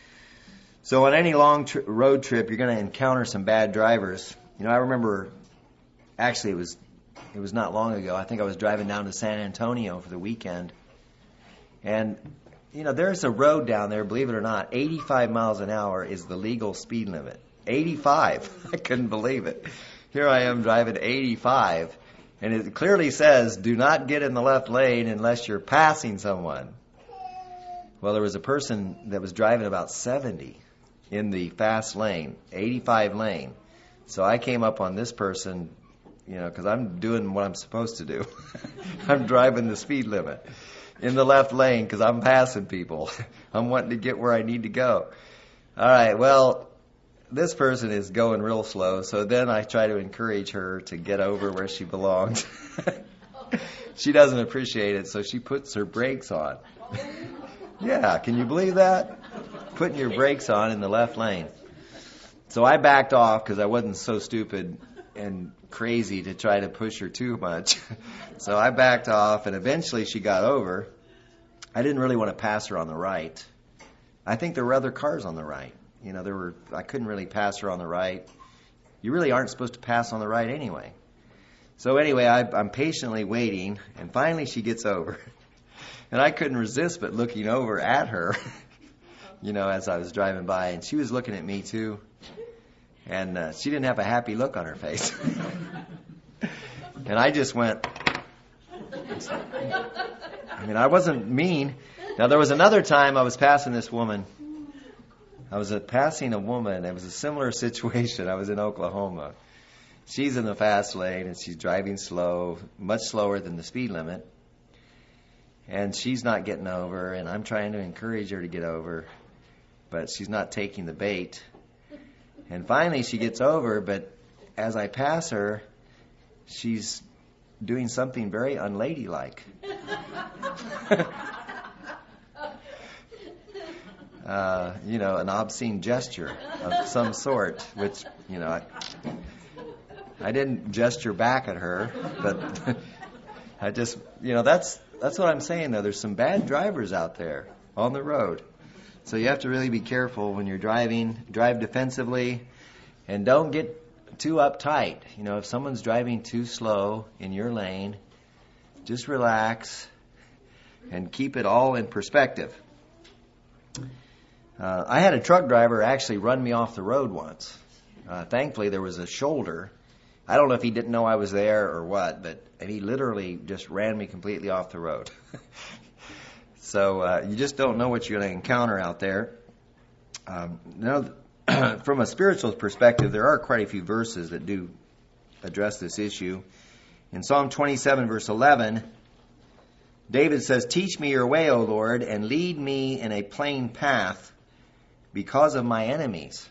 So on any long road trip, you're going to encounter some bad drivers. I remember, actually, it was not long ago. I think I was driving down to San Antonio for the weekend. And, there's a road down there, believe it or not, 85 miles an hour is the legal speed limit. 85. I couldn't believe it. Here I am driving 85, and it clearly says, do not get in the left lane unless you're passing someone. Well, there was a person that was driving about 70 in the fast lane, 85 lane. So I came up on this person, because I'm doing what I'm supposed to do. I'm driving the speed limit in the left lane because I'm passing people. I'm wanting to get where I need to go. All right, well, this person is going real slow, so then I try to encourage her to get over where she belongs. She doesn't appreciate it, so she puts her brakes on. Yeah, can you believe that? Putting your brakes on in the left lane. So I backed off because I wasn't so stupid and crazy to try to push her too much. So I backed off, and eventually she got over. I didn't really want to pass her on the right. I think there were other cars on the right. I couldn't really pass her on the right. You really aren't supposed to pass on the right anyway. So anyway, I'm patiently waiting, and finally she gets over. And I couldn't resist but looking over at her, as I was driving by, and she was looking at me too. And she didn't have a happy look on her face. And I just went, I wasn't mean. Now, there was another time I was passing this woman. I was passing a woman. It was a similar situation. I was in Oklahoma. She's in the fast lane, and she's driving slow, much slower than the speed limit. And she's not getting over, and I'm trying to encourage her to get over, but she's not taking the bait. And finally she gets over, but as I pass her, she's doing something very unladylike. An obscene gesture of some sort, which, I didn't gesture back at her, but I just, that's what I'm saying, though. There's some bad drivers out there on the road. So you have to really be careful when you're driving. Drive defensively, and don't get too uptight. If someone's driving too slow in your lane, just relax and keep it all in perspective. I had a truck driver actually run me off the road once. Thankfully, there was a shoulder. I don't know if he didn't know I was there or what, but he literally just ran me completely off the road. So you just don't know what you're going to encounter out there. From a spiritual perspective, there are quite a few verses that do address this issue. In Psalm 27, verse 11, David says, "Teach me your way, O Lord, and lead me in a plain path because of my enemies."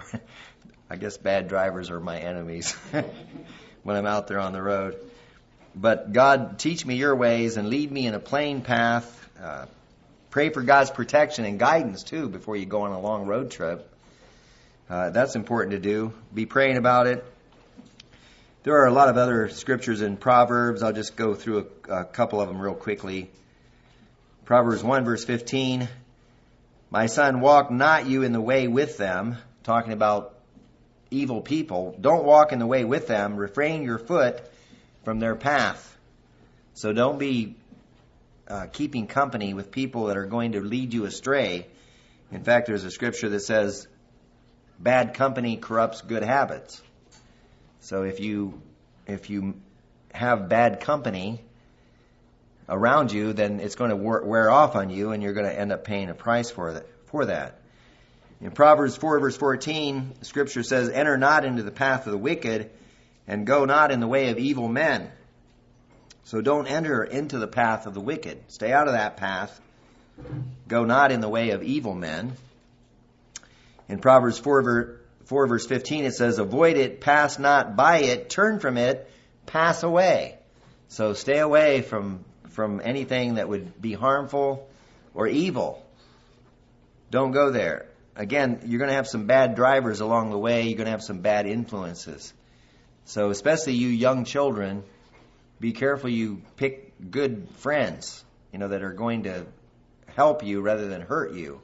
I guess bad drivers are my enemies when I'm out there on the road. But God, teach me your ways and lead me in a plain path. Pray for God's protection and guidance, too, before you go on a long road trip. That's important to do. Be praying about it. There are a lot of other scriptures in Proverbs. I'll just go through a couple of them real quickly. Proverbs 1, verse 15. My son, walk not you in the way with them. Talking about evil people. Don't walk in the way with them. Refrain your foot from their path. So don't be keeping company with people that are going to lead you astray. In fact, there's a scripture that says, bad company corrupts good habits. So if you have bad company around you, then it's going to wear off on you, and you're going to end up paying a price for that. In Proverbs 4, verse 14, Scripture says, enter not into the path of the wicked, and go not in the way of evil men. So don't enter into the path of the wicked. Stay out of that path. Go not in the way of evil men. In Proverbs 4, verse 15, it says, avoid it, pass not by it, turn from it, pass away. So stay away from anything that would be harmful or evil. Don't go there. Again, you're going to have some bad drivers along the way. You're going to have some bad influences. So especially you young children, be careful you pick good friends, that are going to help you rather than hurt you.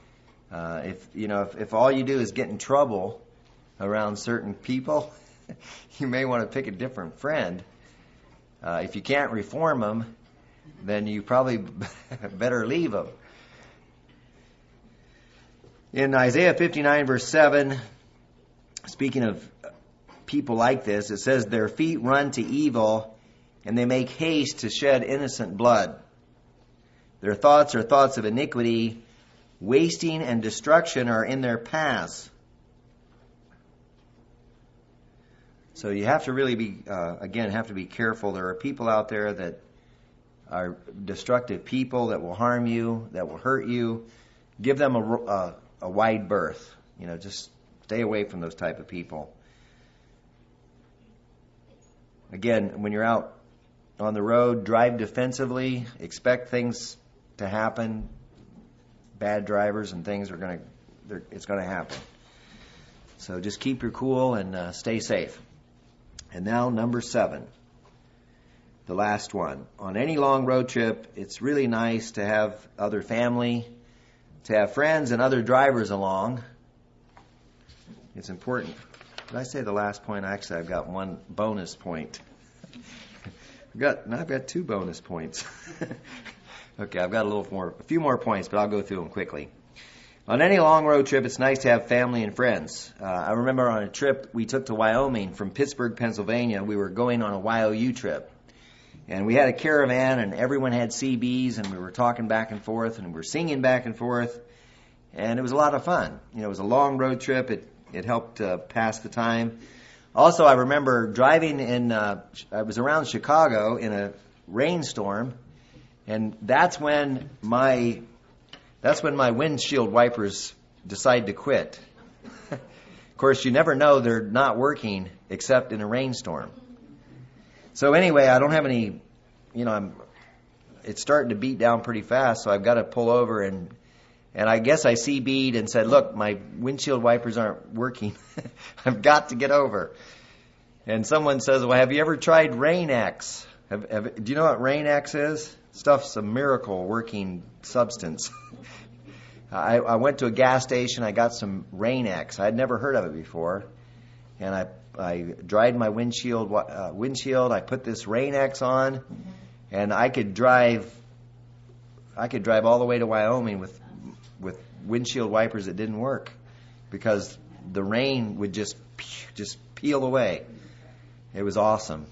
If all you do is get in trouble around certain people, you may want to pick a different friend. If you can't reform them, then you probably better leave them. In Isaiah 59, verse 7, speaking of people like this, it says, their feet run to evil, and they make haste to shed innocent blood. Their thoughts are thoughts of iniquity. Wasting and destruction are in their paths. So you have to really be careful. There are people out there that are destructive people that will harm you, that will hurt you. Give them a wide berth. Just stay away from those type of people. Again, when you're out on the road, drive defensively. Expect things to happen. Bad drivers and things it's going to happen. So just keep your cool and stay safe. And now number 7, the last one. On any long road trip, it's really nice to have other family, to have friends and other drivers along. It's important. Did I say the last point? Actually, I've got one bonus point. I've got 2 bonus points. Okay, I've got a few more points, but I'll go through them quickly. On any long road trip, it's nice to have family and friends. I remember on a trip we took to Wyoming from Pittsburgh, Pennsylvania. We were going on a YOU trip. And we had a caravan, and everyone had CBs, and we were talking back and forth, and we were singing back and forth. And it was a lot of fun. It was a long road trip. It helped pass the time. Also, I remember driving I was around Chicago in a rainstorm, and that's when my windshield wipers decide to quit. Of course, you never know they're not working except in a rainstorm. So anyway, I don't have any, it's starting to beat down pretty fast, so I've got to pull over and I guess I CB'd and said, look, my windshield wipers aren't working. I've got to get over. And someone says, well, have you ever tried Rain-X? Do you know what Rain-X is? Stuff's a miracle working substance. I went to a gas station. I got some Rain-X. I'd never heard of it before. And I dried my windshield. I put this Rain-X on, and I could drive all the way to Wyoming with windshield wipers that didn't work because the rain would just peel away. It was awesome.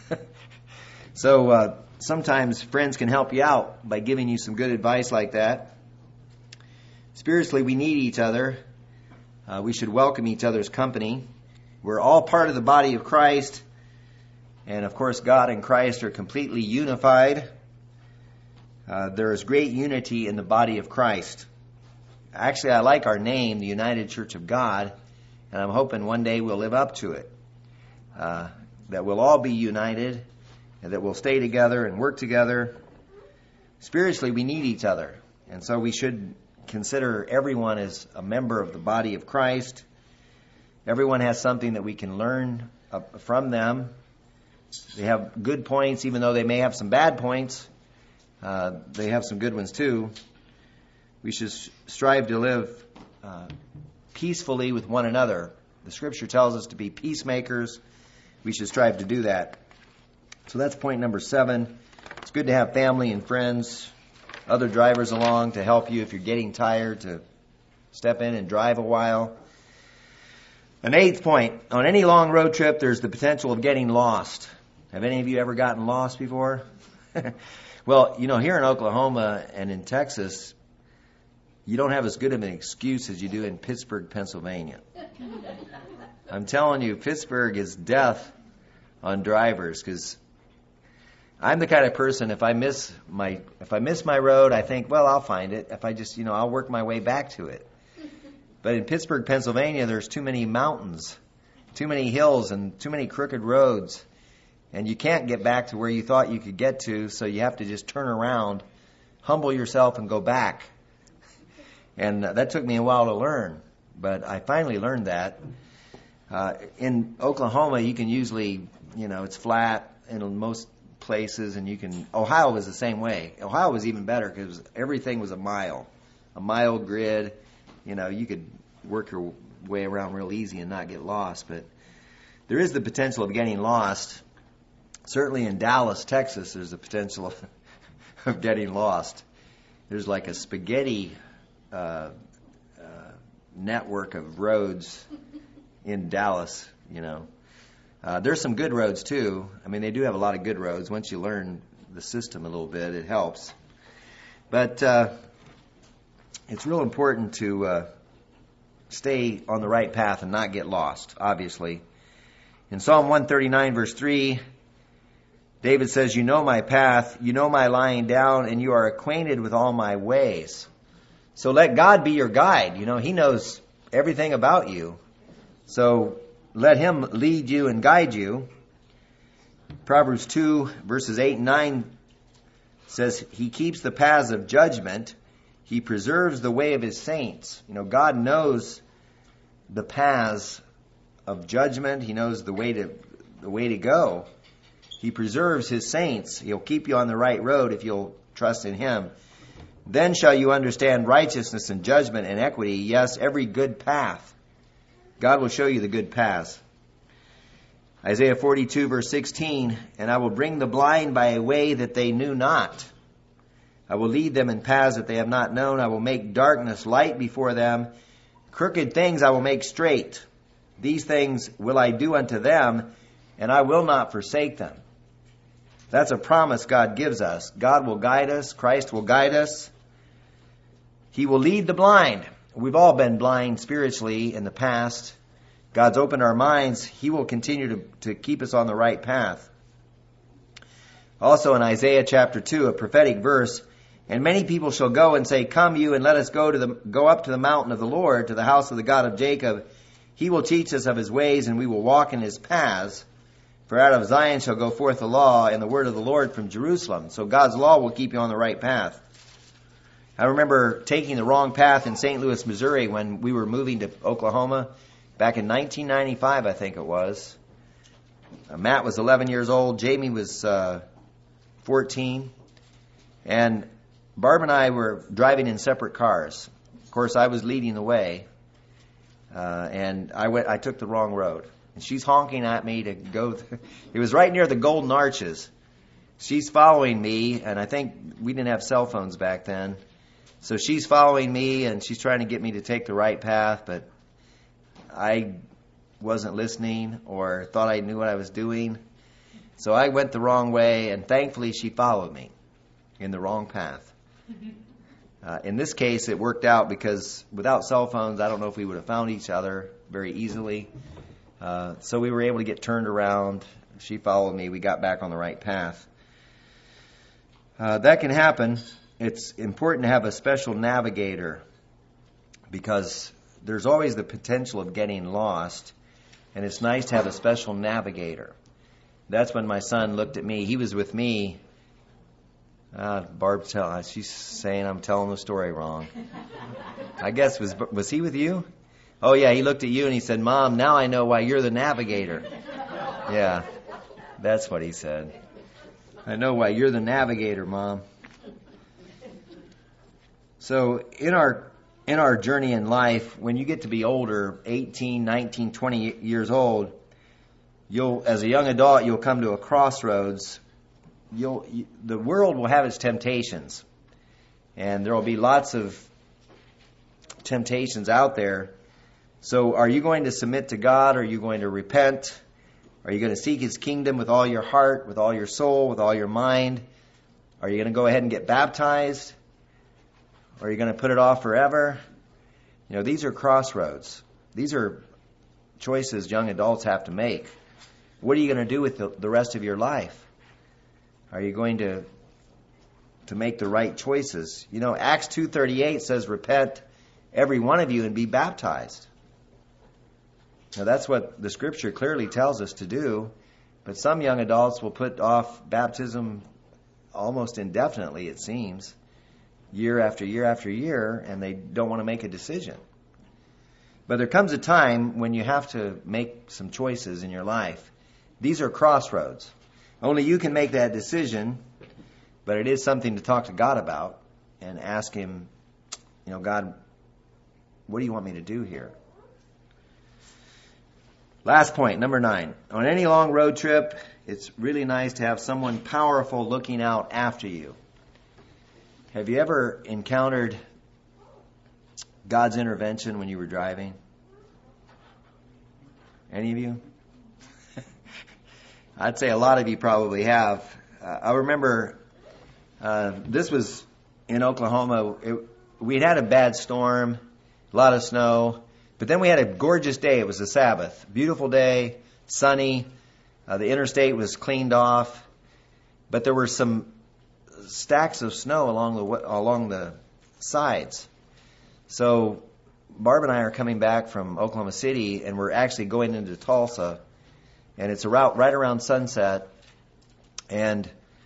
So sometimes friends can help you out by giving you some good advice like that. Spiritually, we need each other. We should welcome each other's company. We're all part of the body of Christ. And of course, God and Christ are completely unified. There is great unity in the body of Christ. Actually, I like our name, the United Church of God, and I'm hoping one day we'll live up to it. That we'll all be united and that we'll stay together and work together. Spiritually, we need each other. And so we should consider everyone as a member of the body of Christ. Everyone has something that we can learn from them. They have good points, even though they may have some bad points. They have some good ones too. We should strive to live peacefully with one another. The Scripture tells us to be peacemakers. We should strive to do that. So that's point number 7. It's good to have family and friends, other drivers along to help you if you're getting tired, to step in and drive a while. An 8th point, on any long road trip, there's the potential of getting lost. Have any of you ever gotten lost before? Well, here in Oklahoma and in Texas, you don't have as good of an excuse as you do in Pittsburgh, Pennsylvania. I'm telling you, Pittsburgh is death on drivers, because I'm the kind of person, if I miss my road, I think, well, I'll find it. If I just, I'll work my way back to it. But in Pittsburgh, Pennsylvania, there's too many mountains, too many hills, and too many crooked roads. And you can't get back to where you thought you could get to, so you have to just turn around, humble yourself, and go back. And that took me a while to learn, but I finally learned that. In Oklahoma, you can usually, it's flat in most places, and Ohio was the same way. Ohio was even better because everything was a mile grid. You could work your way around real easy and not get lost, but there is the potential of getting lost. Certainly in Dallas, Texas, there's the potential of getting lost. There's like a spaghetti network of roads in Dallas, There's some good roads, too. I mean, they do have a lot of good roads. Once you learn the system a little bit, it helps. But it's real important to stay on the right path and not get lost, obviously. In Psalm 139, verse 3, David says, "You know my path, you know my lying down, and you are acquainted with all my ways." So let God be your guide. He knows everything about you. So let Him lead you and guide you. Proverbs 2, verses 8 and 9 says, "He keeps the paths of judgment. He preserves the way of His saints." God knows the paths of judgment. He knows the way to go. He preserves His saints. He'll keep you on the right road if you'll trust in Him. "Then shall you understand righteousness and judgment and equity, yes, every good path." God will show you the good paths. Isaiah 42, verse 16, "And I will bring the blind by a way that they knew not. I will lead them in paths that they have not known. I will make darkness light before them. Crooked things I will make straight. These things will I do unto them, and I will not forsake them." That's a promise God gives us. God will guide us. Christ will guide us. He will lead the blind. We've all been blind spiritually in the past. God's opened our minds. He will continue to keep us on the right path. Also in Isaiah chapter 2, a prophetic verse, "And many people shall go and say, Come you, and let us go up to the mountain of the Lord, to the house of the God of Jacob. He will teach us of His ways, and we will walk in His paths. For out of Zion shall go forth the law, and the word of the Lord from Jerusalem." So God's law will keep you on the right path. I remember taking the wrong path in St. Louis, Missouri, when we were moving to Oklahoma back in 1995, I think it was. Matt was 11 years old. Jamie was 14. And Barb and I were driving in separate cars. Of course, I was leading the way. And I took the wrong road. And she's honking at me to go. It was right near the Golden Arches. She's following me, and I think we didn't have cell phones back then. So she's following me, and she's trying to get me to take the right path, but I wasn't listening or thought I knew what I was doing. So I went the wrong way, and thankfully she followed me in the wrong path. In this case, it worked out because without cell phones, I don't know if we would have found each other very easily. So we were able to get turned around. She followed me. We got back on the right path. That can happen. It's important to have a special navigator because there's always the potential of getting lost, and it's nice to have a special navigator. that's when my son looked at me. He was with me. She's saying I'm telling the story wrong. I guess, was he with you? Oh, yeah, he looked at you and he said, Mom, now I know why you're the navigator. Yeah, that's what he said. I know why you're the navigator, Mom. So in our journey in life, when you get to be older, 18, 19, 20 years old, as a young adult, you'll come to a crossroads. The world will have its temptations, and there will be lots of temptations out there. So are you going to submit to God? Are you going to repent? Are you going to seek His kingdom with all your heart, with all your soul, with all your mind? Are you going to go ahead and get baptized? Or are you going to put it off forever? These are crossroads. These are choices young adults have to make. What are you going to do with the rest of your life? Are you going to make the right choices? Acts 2:38 says, repent, every one of you, and be baptized. Now, that's what the Scripture clearly tells us to do, but some young adults will put off baptism almost indefinitely, it seems, year after year after year, and they don't want to make a decision. But there comes a time when you have to make some choices in your life. These are crossroads. Only you can make that decision, but it is something to talk to God about and ask Him, God, what do you want me to do here? Last point, number 9. On any long road trip, it's really nice to have someone powerful looking out after you. Have you ever encountered God's intervention when you were driving? Any of you? I'd say a lot of you probably have. I remember this was in Oklahoma. We'd had a bad storm, a lot of snow. But then we had a gorgeous day. It was a Sabbath. Beautiful day, sunny. The interstate was cleaned off. But there were some stacks of snow along the sides. So Barb and I are coming back from Oklahoma City, and we're actually going into Tulsa. And it's right around sunset. And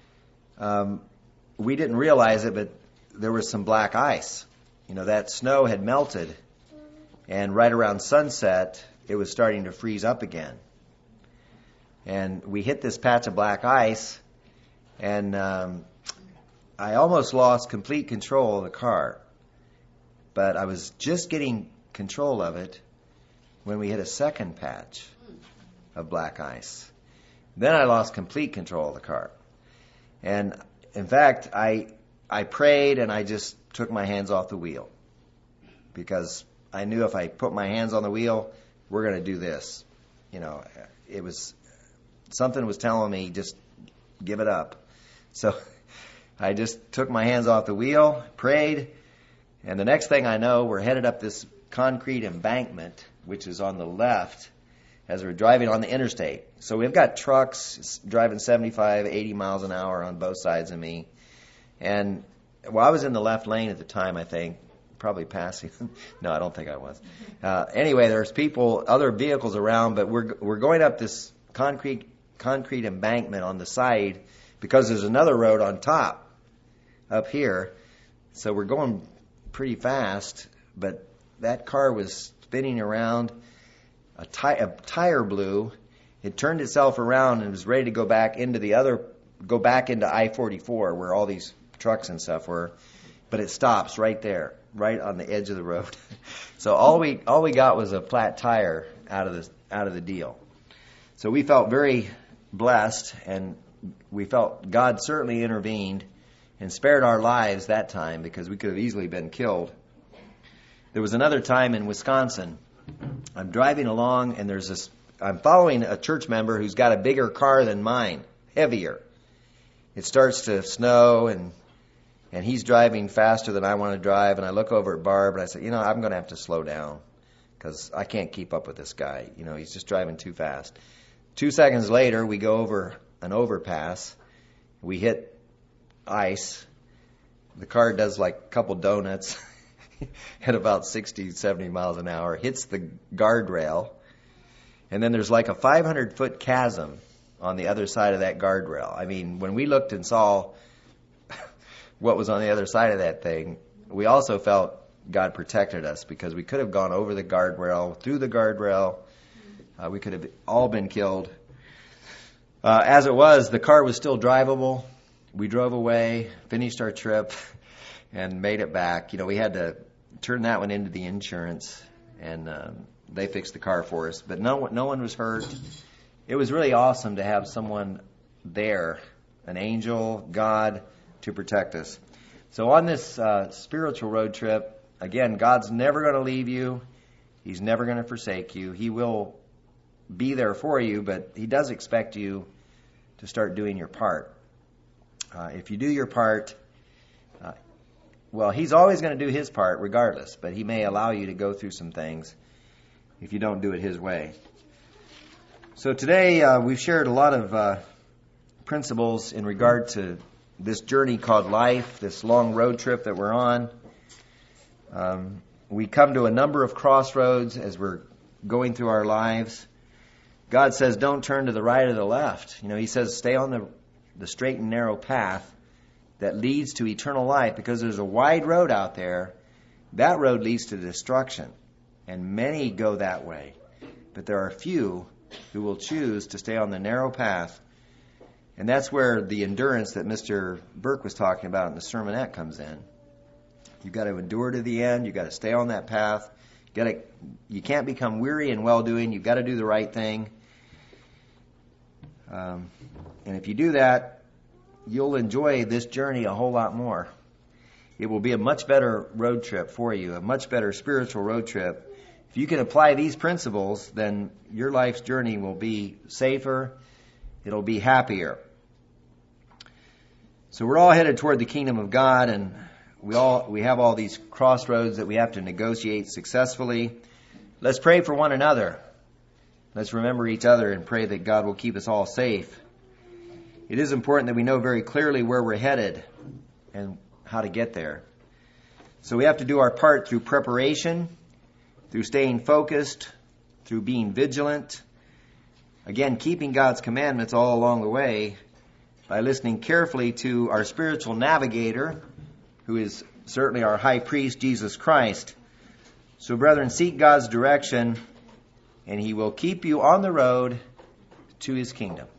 we didn't realize it, but there was some black ice. That snow had melted. And right around sunset, it was starting to freeze up again. And we hit this patch of black ice, and I almost lost complete control of the car. But I was just getting control of it when we hit a second patch of black ice. Then I lost complete control of the car. And in fact, I prayed and I just took my hands off the wheel, because I knew if I put my hands on the wheel, we're going to do this. It was something was telling me, just give it up. So I just took my hands off the wheel, prayed, and the next thing I know, we're headed up this concrete embankment, which is on the left, as we're driving on the interstate. So we've got trucks driving 75, 80 miles an hour on both sides of me. And, I was in the left lane at the time, I think. Probably passing. No, I don't think I was. Anyway, there's other vehicles around, but we're going up this concrete embankment on the side, because there's another road on top up here. So we're going pretty fast, but that car was spinning around. A tire blew. It turned itself around and was ready to go back into I-44, where all these trucks and stuff were. But it stops right there, right on the edge of the road. So all we got was a flat tire out of the deal. So we felt very blessed, and we felt God certainly intervened and spared our lives that time, because we could have easily been killed. There was another time in Wisconsin. I'm driving along, and I'm following a church member who's got a bigger car than mine, heavier. It starts to snow, and he's driving faster than I want to drive, and I look over at Barb, and I say, I'm going to have to slow down, because I can't keep up with this guy. He's just driving too fast. 2 seconds later, we go over an overpass. We hit ice. The car does like a couple donuts at about 60, 70 miles an hour, hits the guardrail, and then there's like a 500-foot chasm on the other side of that guardrail. I mean, when we looked and saw what was on the other side of that thing, we also felt God protected us, because we could have gone over the guardrail, through the guardrail. We could have all been killed. As it was, the car was still drivable. We drove away, finished our trip, and made it back. You know, we had to turn that one into the insurance, and they fixed the car for us. But no one was hurt. It was really awesome to have someone there, an angel, God, to protect us. So on this spiritual road trip, again, God's never going to leave you. He's never going to forsake you. He will be there for you, but He does expect you to start doing your part. If you do your part, well, He's always going to do His part regardless, but He may allow you to go through some things if you don't do it His way. So today we've shared a lot of principles in regard to this journey called life, this long road trip that we're on. We come to a number of crossroads as we're going through our lives. God says, don't turn to the right or the left. You know, He says, stay on the straight and narrow path that leads to eternal life, because there's a wide road out there. That road leads to destruction, and many go that way. But there are few who will choose to stay on the narrow path, and that's where the endurance that Mr. Burke was talking about in the sermonette comes in. You've got to endure to the end. You've got to stay on that path. You can't become weary in well-doing. You've got to do the right thing. And if you do that, you'll enjoy this journey a whole lot more. It will be a much better road trip for you, a much better spiritual road trip. If you can apply these principles, then your life's journey will be safer. It'll be happier. So we're all headed toward the kingdom of God, and we have all these crossroads that we have to negotiate successfully. Let's pray for one another. Let's remember each other and pray that God will keep us all safe. It is important that we know very clearly where we're headed and how to get there. So we have to do our part through preparation, through staying focused, through being vigilant. Again, keeping God's commandments all along the way by listening carefully to our spiritual navigator, who is certainly our high priest, Jesus Christ. So, brethren, seek God's direction, and He will keep you on the road to His kingdom.